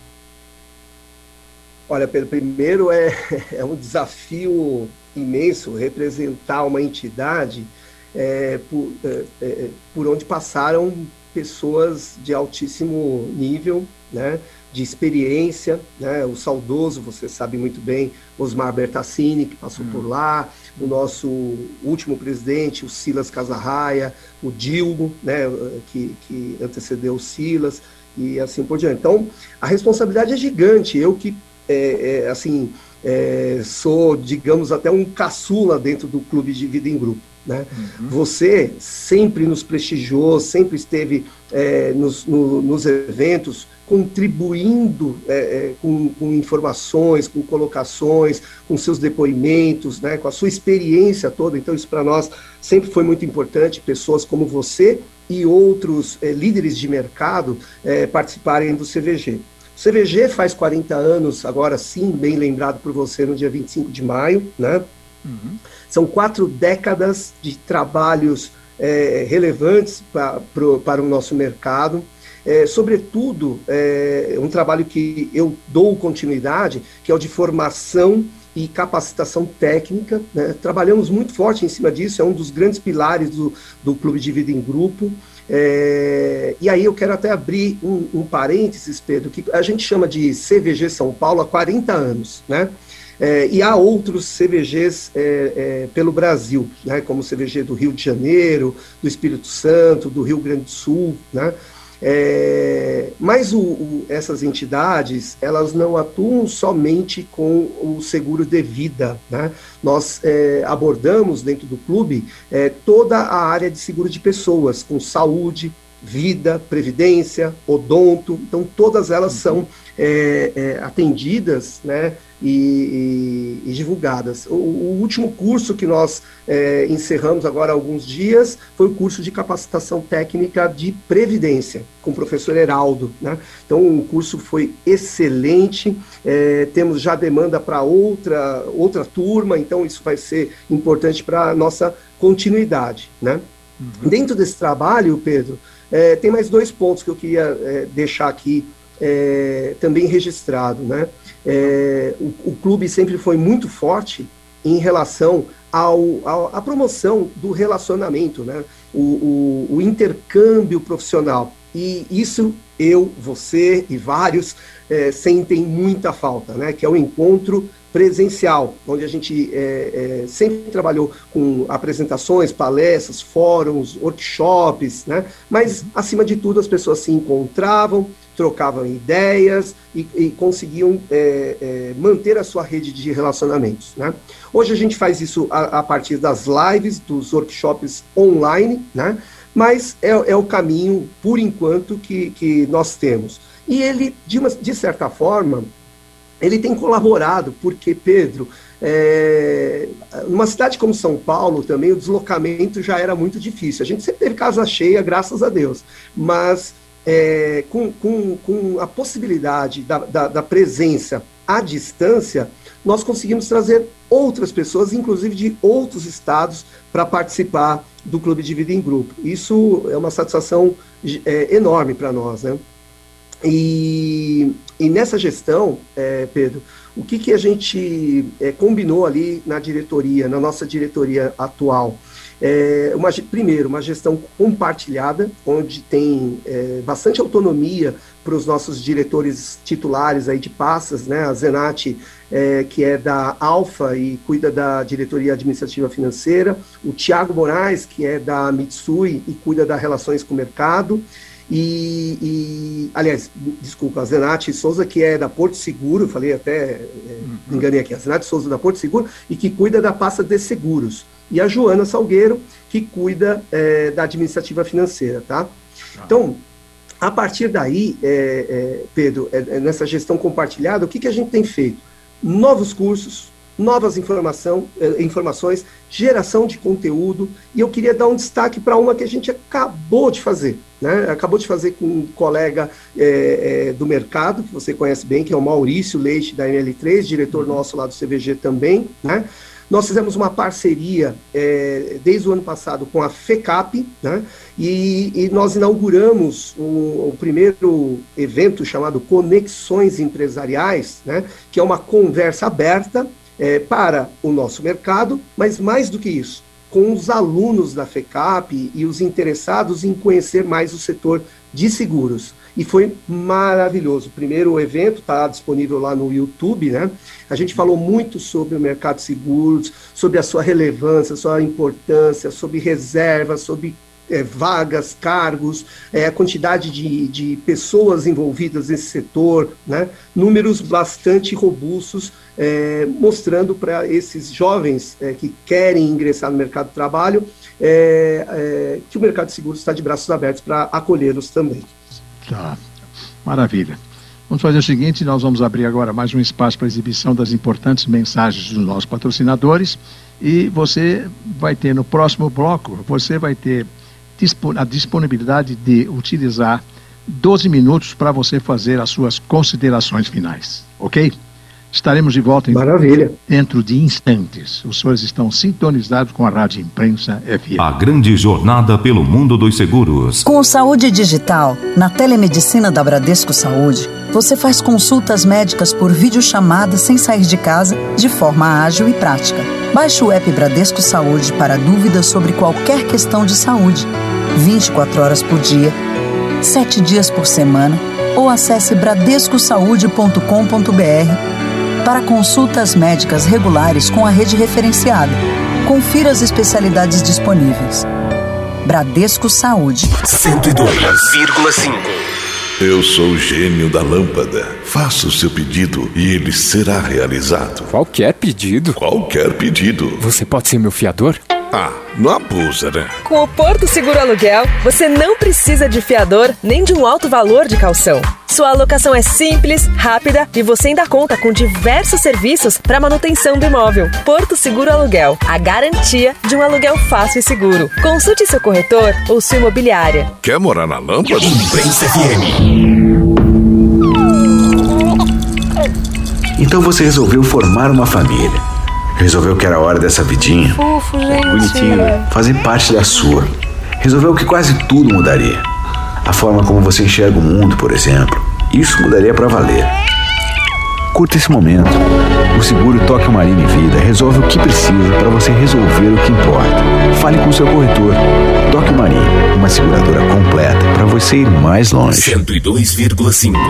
Olha, Pedro, primeiro é, é um desafio imenso representar uma entidade é, por, é, é, por onde passaram pessoas de altíssimo nível, né, de experiência, né, o saudoso, você sabe muito bem, Osmar Bertassini, que passou hum. por lá, o nosso último presidente, o Silas Casarraia, o Dilgo, né, que, que antecedeu o Silas, e assim por diante. Então, a responsabilidade é gigante. Eu que, é, é, assim, é, sou, digamos, até um caçula dentro do Clube de Vida em Grupo. Né? Uhum. Você sempre nos prestigiou, sempre esteve é, nos, no, nos eventos, contribuindo é, é, com, com informações, com colocações, com seus depoimentos, né, com a sua experiência toda. Então isso para nós sempre foi muito importante, pessoas como você e outros é, líderes de mercado é, participarem do C V G. O C V G faz quarenta anos, agora sim, bem lembrado por você, no dia vinte e cinco de maio, né? Uhum. São quatro décadas de trabalhos é, relevantes pra, pro, para o nosso mercado. É, sobretudo, é um trabalho que eu dou continuidade, que é o de formação e capacitação técnica, né? Trabalhamos muito forte em cima disso, é um dos grandes pilares do, do Clube de Vida em Grupo. É, e aí eu quero até abrir um, um parênteses, Pedro, que a gente chama de C V G São Paulo há quarenta anos, né? É, e há outros C V Gs é, é, pelo Brasil, né? Como o C V G do Rio de Janeiro, do Espírito Santo, do Rio Grande do Sul, né? É, mas o, o, essas entidades, elas não atuam somente com o seguro de vida, né? Nós é, abordamos dentro do clube é, toda a área de seguro de pessoas, com saúde, vida, previdência, odonto, então todas elas são é, é, atendidas, né, e, e, e divulgadas. O, o último curso que nós é, encerramos agora há alguns dias foi o curso de capacitação técnica de previdência, com o professor Heraldo, né? Então o curso foi excelente, é, temos já demanda para outra, outra turma, então isso vai ser importante para a nossa continuidade, né? Uhum. Dentro desse trabalho, Pedro, É, tem mais dois pontos que eu queria é, deixar aqui é, também registrado, né? É, o, o clube sempre foi muito forte em relação ao, ao, à promoção do relacionamento, né? O, o, o intercâmbio profissional. E isso eu, você e vários é, sentem muita falta, né? Que é o encontro presencial, onde a gente é, é, sempre trabalhou com apresentações, palestras, fóruns, workshops, né? Mas, acima de tudo, as pessoas se encontravam, trocavam ideias e, e conseguiam é, é, manter a sua rede de relacionamentos, né? Hoje a gente faz isso a, a partir das lives, dos workshops online, né? Mas é, é o caminho, por enquanto, que, que nós temos. E ele, de, uma, de certa forma, ele tem colaborado, porque, Pedro, é, numa cidade como São Paulo também o deslocamento já era muito difícil. A gente sempre teve casa cheia, graças a Deus, mas é, com, com, com a possibilidade da, da, da presença à distância, nós conseguimos trazer outras pessoas, inclusive de outros estados, para participar do Clube de Vida em Grupo. Isso é uma satisfação é, enorme para nós, né? E, e nessa gestão, é, Pedro, o que, que a gente é, combinou ali na diretoria, na nossa diretoria atual? É, uma, primeiro, uma gestão compartilhada, onde tem é, bastante autonomia para os nossos diretores titulares aí de pastas, né? A Zenati, é, que é da Alfa e cuida da diretoria administrativa financeira, o Tiago Moraes, que é da Mitsui e cuida das relações com o mercado, E, e, aliás, desculpa, a Zenati Souza, que é da Porto Seguro, falei até, é, me enganei aqui, a Zenati Souza da Porto Seguro, e que cuida da pasta de seguros, e a Joana Salgueiro, que cuida é, da administrativa financeira, tá? Ah. Então, a partir daí, é, é, Pedro, é, é, nessa gestão compartilhada, o que, que a gente tem feito? Novos cursos, novas informação, eh, informações, geração de conteúdo, e eu queria dar um destaque para uma que a gente acabou de fazer, né? Acabou de fazer com um colega eh, eh, do mercado, que você conhece bem, que é o Maurício Leite, da M L três, diretor nosso lá do C V G também, né? Nós fizemos uma parceria é, desde o ano passado com a FECAP, né? e, e nós inauguramos o, o primeiro evento chamado Conexões Empresariais, né? Que é uma conversa aberta é, para o nosso mercado, mas mais do que isso, com os alunos da FECAP e os interessados em conhecer mais o setor de seguros. E foi maravilhoso. O primeiro evento está disponível lá no YouTube, né? A gente falou muito sobre o mercado de seguros, sobre a sua relevância, sua importância, sobre reservas, sobre é, vagas, cargos, é, a quantidade de, de pessoas envolvidas nesse setor, né? Números bastante robustos, é, mostrando para esses jovens é, que querem ingressar no mercado de trabalho é, é, que o mercado de seguros está de braços abertos para acolhê-los também. Tá, maravilha. Vamos fazer o seguinte, nós vamos abrir agora mais um espaço para exibição das importantes mensagens dos nossos patrocinadores, e você vai ter no próximo bloco, você vai ter a disponibilidade de utilizar doze minutos para você fazer as suas considerações finais, ok? Estaremos de volta em Maravilha. Dentro de instantes. Os senhores estão sintonizados com a Rádio Imprensa F M. A grande jornada pelo mundo dos seguros. Com o Saúde Digital, na telemedicina da Bradesco Saúde, você faz consultas médicas por videochamada sem sair de casa, de forma ágil e prática. Baixe o app Bradesco Saúde para dúvidas sobre qualquer questão de saúde. vinte e quatro horas por dia, sete dias por semana, ou acesse bradesco saúde ponto com ponto b r para consultas médicas regulares com a rede referenciada. Confira as especialidades disponíveis. Bradesco Saúde. cento e dois vírgula cinco. Eu sou o gênio da lâmpada. Faça o seu pedido e ele será realizado. Qualquer pedido? Qualquer pedido. Você pode ser meu fiador? Ah, não abusa, né? Com o Porto Seguro Aluguel, você não precisa de fiador nem de um alto valor de caução. Sua alocação é simples, rápida e você ainda conta com diversos serviços para manutenção do imóvel. Porto Seguro Aluguel, a garantia de um aluguel fácil e seguro. Consulte seu corretor ou sua imobiliária. Quer morar na lâmpada? Imprensa F M. Então você resolveu formar uma família. Resolveu que era hora dessa vidinha. Fofo, gente. Bonitinho, né? Fazer parte da sua. Resolveu que quase tudo mudaria. A forma como você enxerga o mundo, por exemplo. Isso mudaria para valer. Curta esse momento. O seguro Tóquio Marine Vida resolve o que precisa para você resolver o que importa. Fale com o seu corretor. Tóquio Marine, uma seguradora completa para você ir mais longe. cento e dois vírgula cinco.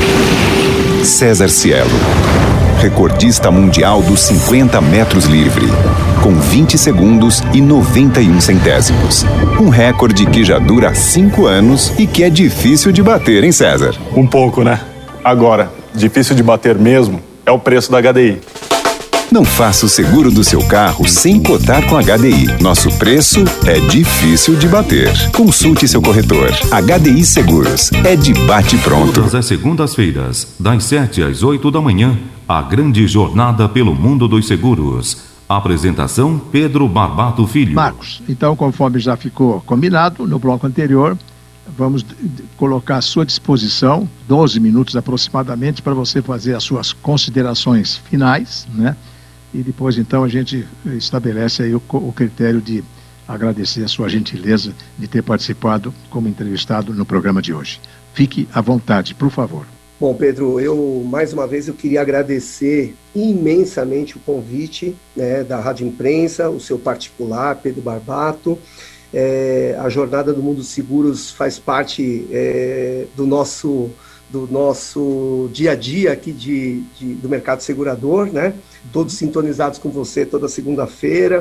César Cielo, recordista mundial dos cinquenta metros livre, com vinte segundos e noventa e um centésimos. Um recorde que já dura cinco anos e que é difícil de bater, hein, César? Um pouco, né? Agora, difícil de bater mesmo é o preço da H D I. Não faça o seguro do seu carro sem cotar com a H D I. Nosso preço é difícil de bater. Consulte seu corretor. H D I Seguros. É de bate pronto. Todas as segundas-feiras, das sete às oito da manhã, a grande jornada pelo mundo dos seguros. Apresentação Pedro Barbato Filho. Marcos, então conforme já ficou combinado no bloco anterior, vamos d- d- colocar à sua disposição doze minutos aproximadamente para você fazer as suas considerações finais, né? E depois então a gente estabelece aí o, o critério de agradecer a sua gentileza de ter participado como entrevistado no programa de hoje. Fique à vontade, por favor. Bom, Pedro, eu mais uma vez eu queria agradecer imensamente o convite, né, da Rádio Imprensa, o seu particular, Pedro Barbato. É, a Jornada do Mundo dos Seguros faz parte é, do nosso do nosso dia a dia aqui de, de, do mercado segurador, né? Todos sintonizados com você toda segunda-feira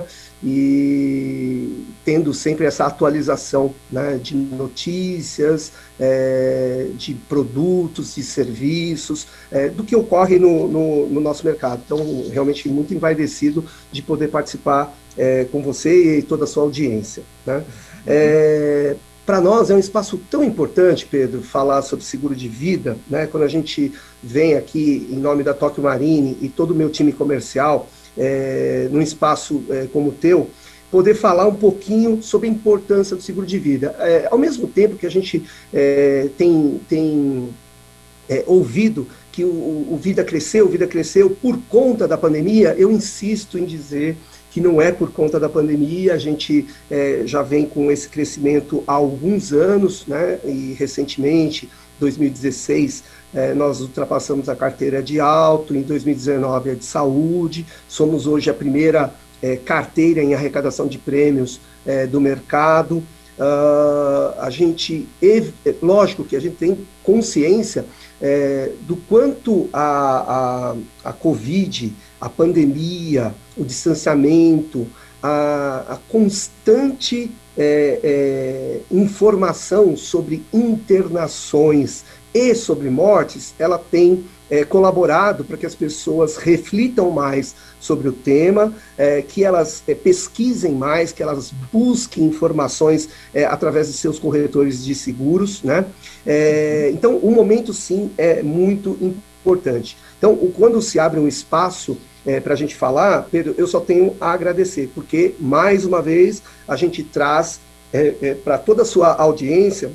e tendo sempre essa atualização, né, de notícias, é, de produtos, de serviços, é, do que ocorre no, no, no nosso mercado. Então, realmente muito envaidecido de poder participar é, com você e toda a sua audiência, né? É, para nós é um espaço tão importante, Pedro, falar sobre seguro de vida, né? Quando a gente vem aqui em nome da Tóquio Marine e todo o meu time comercial, é, num espaço é, como o teu, poder falar um pouquinho sobre a importância do seguro de vida. É, ao mesmo tempo que a gente é, tem, tem é, ouvido que o, o Vida Cresceu, o Vida Cresceu por conta da pandemia, eu insisto em dizer que não é por conta da pandemia, a gente é, já vem com esse crescimento há alguns anos, né, e recentemente, dois mil e dezesseis, é, nós ultrapassamos a carteira de auto, em dois mil e dezenove a de saúde, somos hoje a primeira é, carteira em arrecadação de prêmios é, do mercado. Uh, a gente, é lógico que a gente tem consciência é, do quanto a, a, a Covid, a pandemia, o distanciamento, a, a constante é, é, informação sobre internações e sobre mortes, ela tem é, colaborado para que as pessoas reflitam mais sobre o tema, é, que elas é, pesquisem mais, que elas busquem informações é, através de seus corretores de seguros, né? É, então, o momento, sim, é muito importante. Então, o, quando se abre um espaço é, para a gente falar, Pedro, eu só tenho a agradecer, porque, mais uma vez, a gente traz é, é, para toda a sua audiência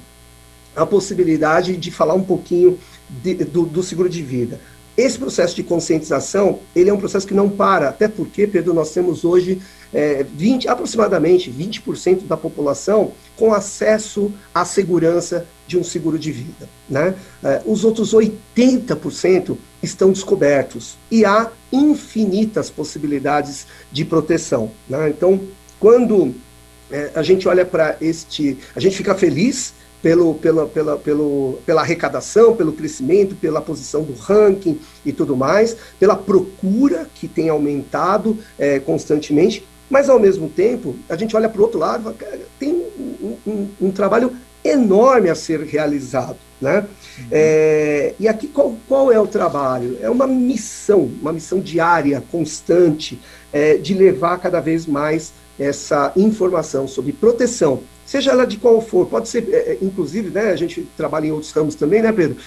a possibilidade de falar um pouquinho de, do, do seguro de vida. Esse processo de conscientização, ele é um processo que não para, até porque, Pedro, nós temos hoje é, vinte, aproximadamente vinte por cento da população com acesso à segurança de um seguro de vida, né? É, os outros oitenta por cento estão descobertos e há infinitas possibilidades de proteção, né? Então, quando é, a gente olha para este, a gente fica feliz Pelo, pela, pela, pelo, pela arrecadação, pelo crescimento, pela posição do ranking e tudo mais, pela procura que tem aumentado é, constantemente, mas ao mesmo tempo, a gente olha para o outro lado, tem um, um, um trabalho enorme a ser realizado, né? Uhum. É, e aqui qual, qual é o trabalho? É uma missão, uma missão diária, constante, é, de levar cada vez mais essa informação sobre proteção, seja ela de qual for, pode ser, é, inclusive, né, a gente trabalha em outros ramos também, né, Pedro,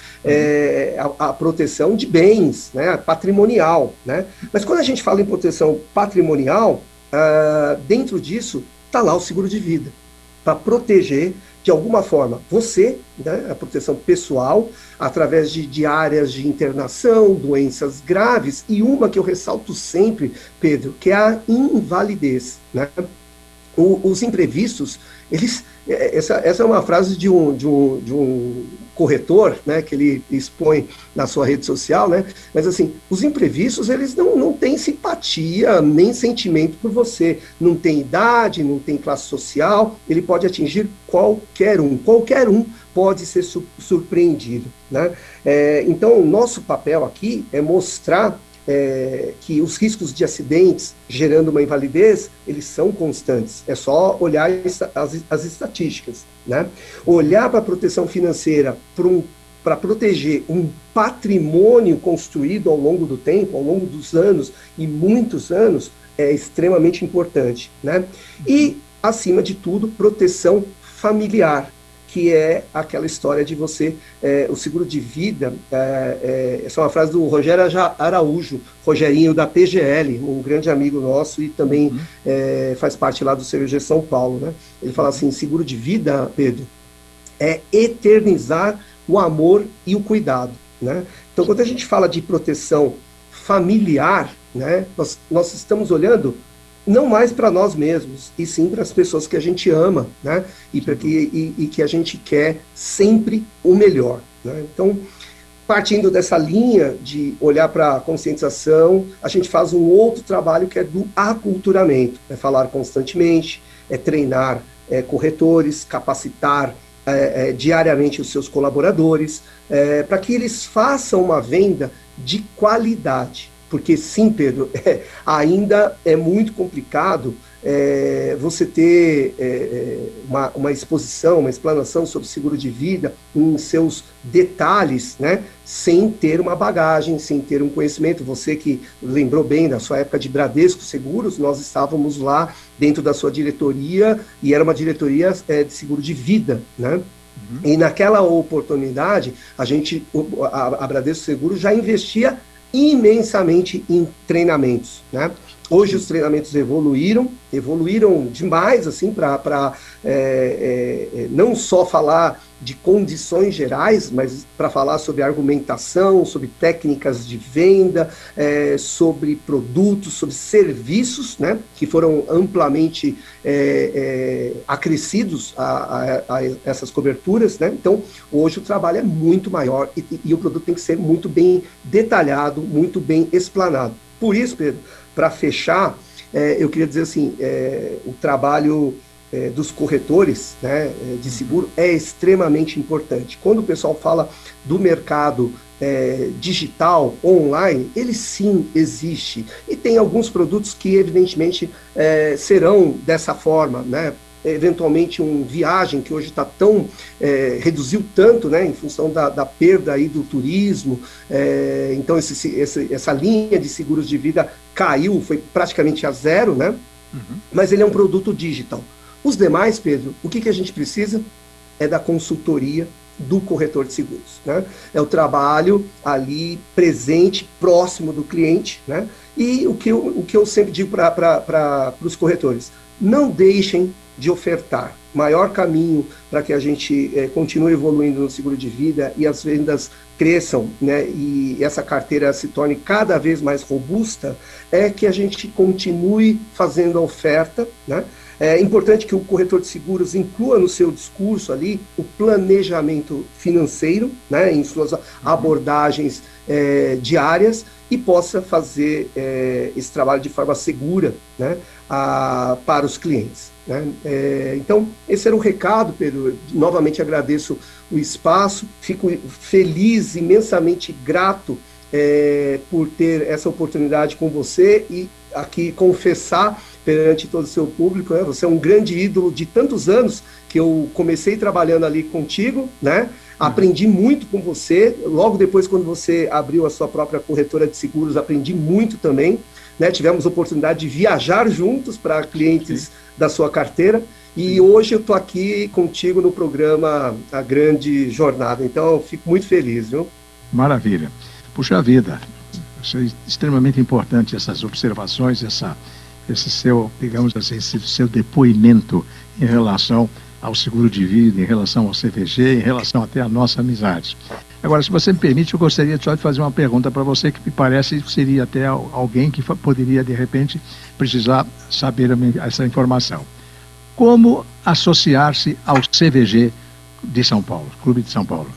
é, a, a proteção de bens, né, patrimonial, né, mas quando a gente fala em proteção patrimonial, uh, dentro disso está lá o seguro de vida, para proteger, de alguma forma, você, né, a proteção pessoal, através de, de áreas de internação, doenças graves, e uma que eu ressalto sempre, Pedro, que é a invalidez, né, o, os imprevistos, eles, essa, essa é uma frase de um, de um, de um corretor, né, que ele expõe na sua rede social, né, mas assim, os imprevistos, eles não, não têm simpatia, nem sentimento por você, não tem idade, não tem classe social, ele pode atingir qualquer um, qualquer um pode ser su- surpreendido, né, é, então o nosso papel aqui é mostrar É, que os riscos de acidentes gerando uma invalidez, eles são constantes. É só olhar as, as estatísticas, né? Olhar para a proteção financeira para um, proteger um patrimônio construído ao longo do tempo, ao longo dos anos, e muitos anos, é extremamente importante, né? E, acima de tudo, proteção familiar, que é aquela história de você, é, o seguro de vida, é, é, essa é uma frase do Rogério Araújo, Rogerinho da P G L, um grande amigo nosso e também uhum. é, faz parte lá do C V G São Paulo, né? Ele fala assim, seguro de vida, Pedro, é eternizar o amor e o cuidado, né? Então, quando a gente fala de proteção familiar, né, nós, nós estamos olhando não mais para nós mesmos, e sim para as pessoas que a gente ama, né? E, pra que, e, e que a gente quer sempre o melhor, né? Então, partindo dessa linha de olhar para a conscientização, a gente faz um outro trabalho que é do aculturamento, é falar constantemente, é treinar é, corretores, capacitar é, é, diariamente os seus colaboradores, é, para que eles façam uma venda de qualidade. Porque sim, Pedro, é, ainda é muito complicado é, você ter é, uma, uma exposição, uma explanação sobre seguro de vida em seus detalhes, né, sem ter uma bagagem, sem ter um conhecimento. Você que lembrou bem da sua época de Bradesco Seguros, nós estávamos lá dentro da sua diretoria e era uma diretoria é, de seguro de vida, né? Uhum. E naquela oportunidade, a gente, a, a Bradesco Seguros já investia imensamente em treinamentos, né? Hoje os treinamentos evoluíram, evoluíram demais, assim, para é, é, não só falar de condições gerais, mas para falar sobre argumentação, sobre técnicas de venda, é, sobre produtos, sobre serviços, né, que foram amplamente é, é, acrescidos a, a, a essas coberturas, né? Então, hoje o trabalho é muito maior e, e o produto tem que ser muito bem detalhado, muito bem explanado. Por isso, Pedro, para fechar, é, eu queria dizer assim, é, o trabalho é, dos corretores, né, de seguro é extremamente importante. Quando o pessoal fala do mercado é, digital, online, ele sim existe. E tem alguns produtos que, evidentemente, é, serão dessa forma, né? Eventualmente um viagem que hoje está tão, é, reduziu tanto, né, em função da, da perda aí do turismo, é, então esse, esse, essa linha de seguros de vida caiu, foi praticamente a zero, né, uhum. Mas ele é um produto digital. Os demais, Pedro, o que, que a gente precisa é da consultoria do corretor de seguros, né, é o trabalho ali presente, próximo do cliente, né, e o que eu, o que eu sempre digo para os corretores, não deixem de ofertar. O maior caminho para que a gente é, continue evoluindo no seguro de vida e as vendas cresçam, né, e essa carteira se torne cada vez mais robusta, é que a gente continue fazendo a oferta, né? É importante que o corretor de seguros inclua no seu discurso ali o planejamento financeiro, né, em suas abordagens é, diárias, e possa fazer é, esse trabalho de forma segura, né, a, para os clientes, né? É, então, esse era o recado, Pedro. Novamente agradeço o espaço, fico feliz, imensamente grato é, por ter essa oportunidade com você e aqui confessar perante todo o seu público, né? Você é um grande ídolo de tantos anos que eu comecei trabalhando ali contigo, né? Aprendi muito com você, logo depois quando você abriu a sua própria corretora de seguros, aprendi muito também, né? Tivemos a oportunidade de viajar juntos para clientes Sim. da sua carteira, e Sim. hoje eu estou aqui contigo no programa A Grande Jornada, então eu fico muito feliz, viu? Maravilha. Puxa vida, é extremamente importante essas observações, essa, esse seu, digamos assim, esse seu depoimento em relação ao seguro de vida, em relação ao C V G, em relação até à nossa amizade. Agora, se você me permite, eu gostaria só de fazer uma pergunta para você que me parece que seria até alguém que poderia, de repente, precisar saber essa informação. Como associar-se ao C V G de São Paulo, Clube de São Paulo?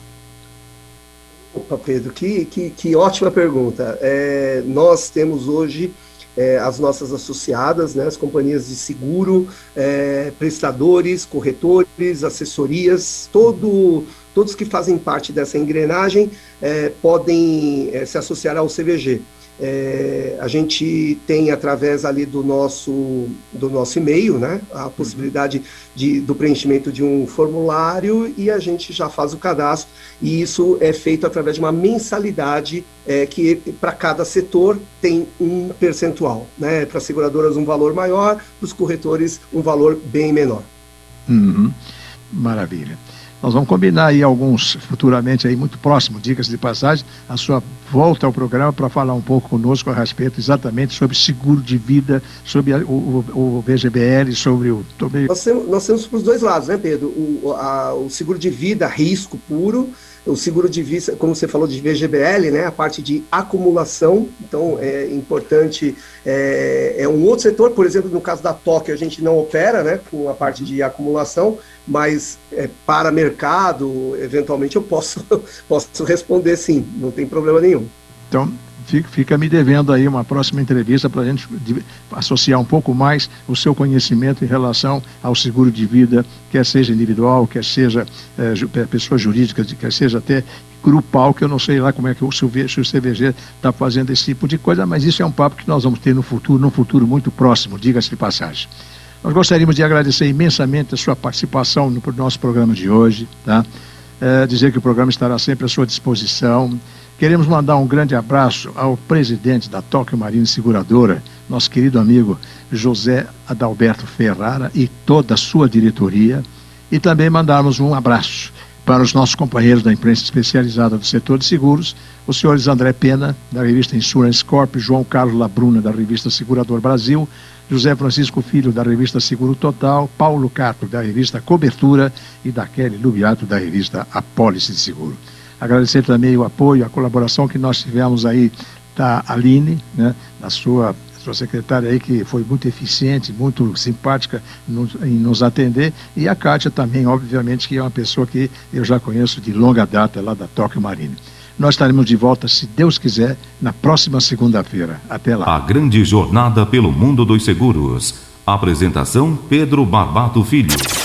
Opa, Pedro, que, que, que ótima pergunta. É, nós temos hoje É, as nossas associadas, né, as companhias de seguro, é, prestadores, corretores, assessorias, todo, todos que fazem parte dessa engrenagem é, podem é, se associar ao C V G. É, a gente tem, através ali do nosso, do nosso e-mail, né, a possibilidade de, do preenchimento de um formulário, e a gente já faz o cadastro, e isso é feito através de uma mensalidade é, que para cada setor tem um percentual, né, para as seguradoras um valor maior, para os corretores um valor bem menor. Uhum. Maravilha. Nós vamos combinar aí alguns, futuramente, aí muito próximo, dicas de passagem, a sua volta ao programa para falar um pouco conosco a respeito exatamente sobre seguro de vida, sobre a, o, o, o V G B L, sobre o... Sobre... Nós temos, nós temos para os dois lados, né, Pedro? O, a, o seguro de vida, risco puro, o seguro de vida, como você falou, de V G B L, né, a parte de acumulação, então é importante, é, é um outro setor, por exemplo, no caso da T O C, a gente não opera, né, com a parte de acumulação, mas é, para mercado, eventualmente eu posso, posso responder sim, não tem problema nenhum. Então, fica, fica me devendo aí uma próxima entrevista para a gente associar um pouco mais o seu conhecimento em relação ao seguro de vida, quer seja individual, quer seja é, pessoa jurídica, quer seja até grupal, que eu não sei lá como é que o, se o C V G está fazendo esse tipo de coisa, mas isso é um papo que nós vamos ter no futuro, num futuro muito próximo, diga-se de passagem. Nós gostaríamos de agradecer imensamente a sua participação no nosso programa de hoje, tá? É, dizer que o programa estará sempre à sua disposição. Queremos mandar um grande abraço ao presidente da Tóquio Marine Seguradora, nosso querido amigo José Adalberto Ferrara, e toda a sua diretoria, e também mandarmos um abraço Para os nossos companheiros da imprensa especializada do setor de seguros, os senhores André Pena, da revista Insurance Corp, João Carlos Labruna, da revista Segurador Brasil, José Francisco Filho, da revista Seguro Total, Paulo Cato, da revista Cobertura e da Kelly Lubiato, da revista Apólice de Seguro. Agradecer também o apoio, a colaboração que nós tivemos aí da Aline, né, da sua, sua secretária aí, que foi muito eficiente, muito simpática nos, em nos atender, e a Kátia também, obviamente, que é uma pessoa que eu já conheço de longa data lá da Tóquio Marine. Nós estaremos de volta, se Deus quiser, na próxima segunda-feira. Até lá. A grande jornada pelo mundo dos seguros. Apresentação Pedro Barbato Filho.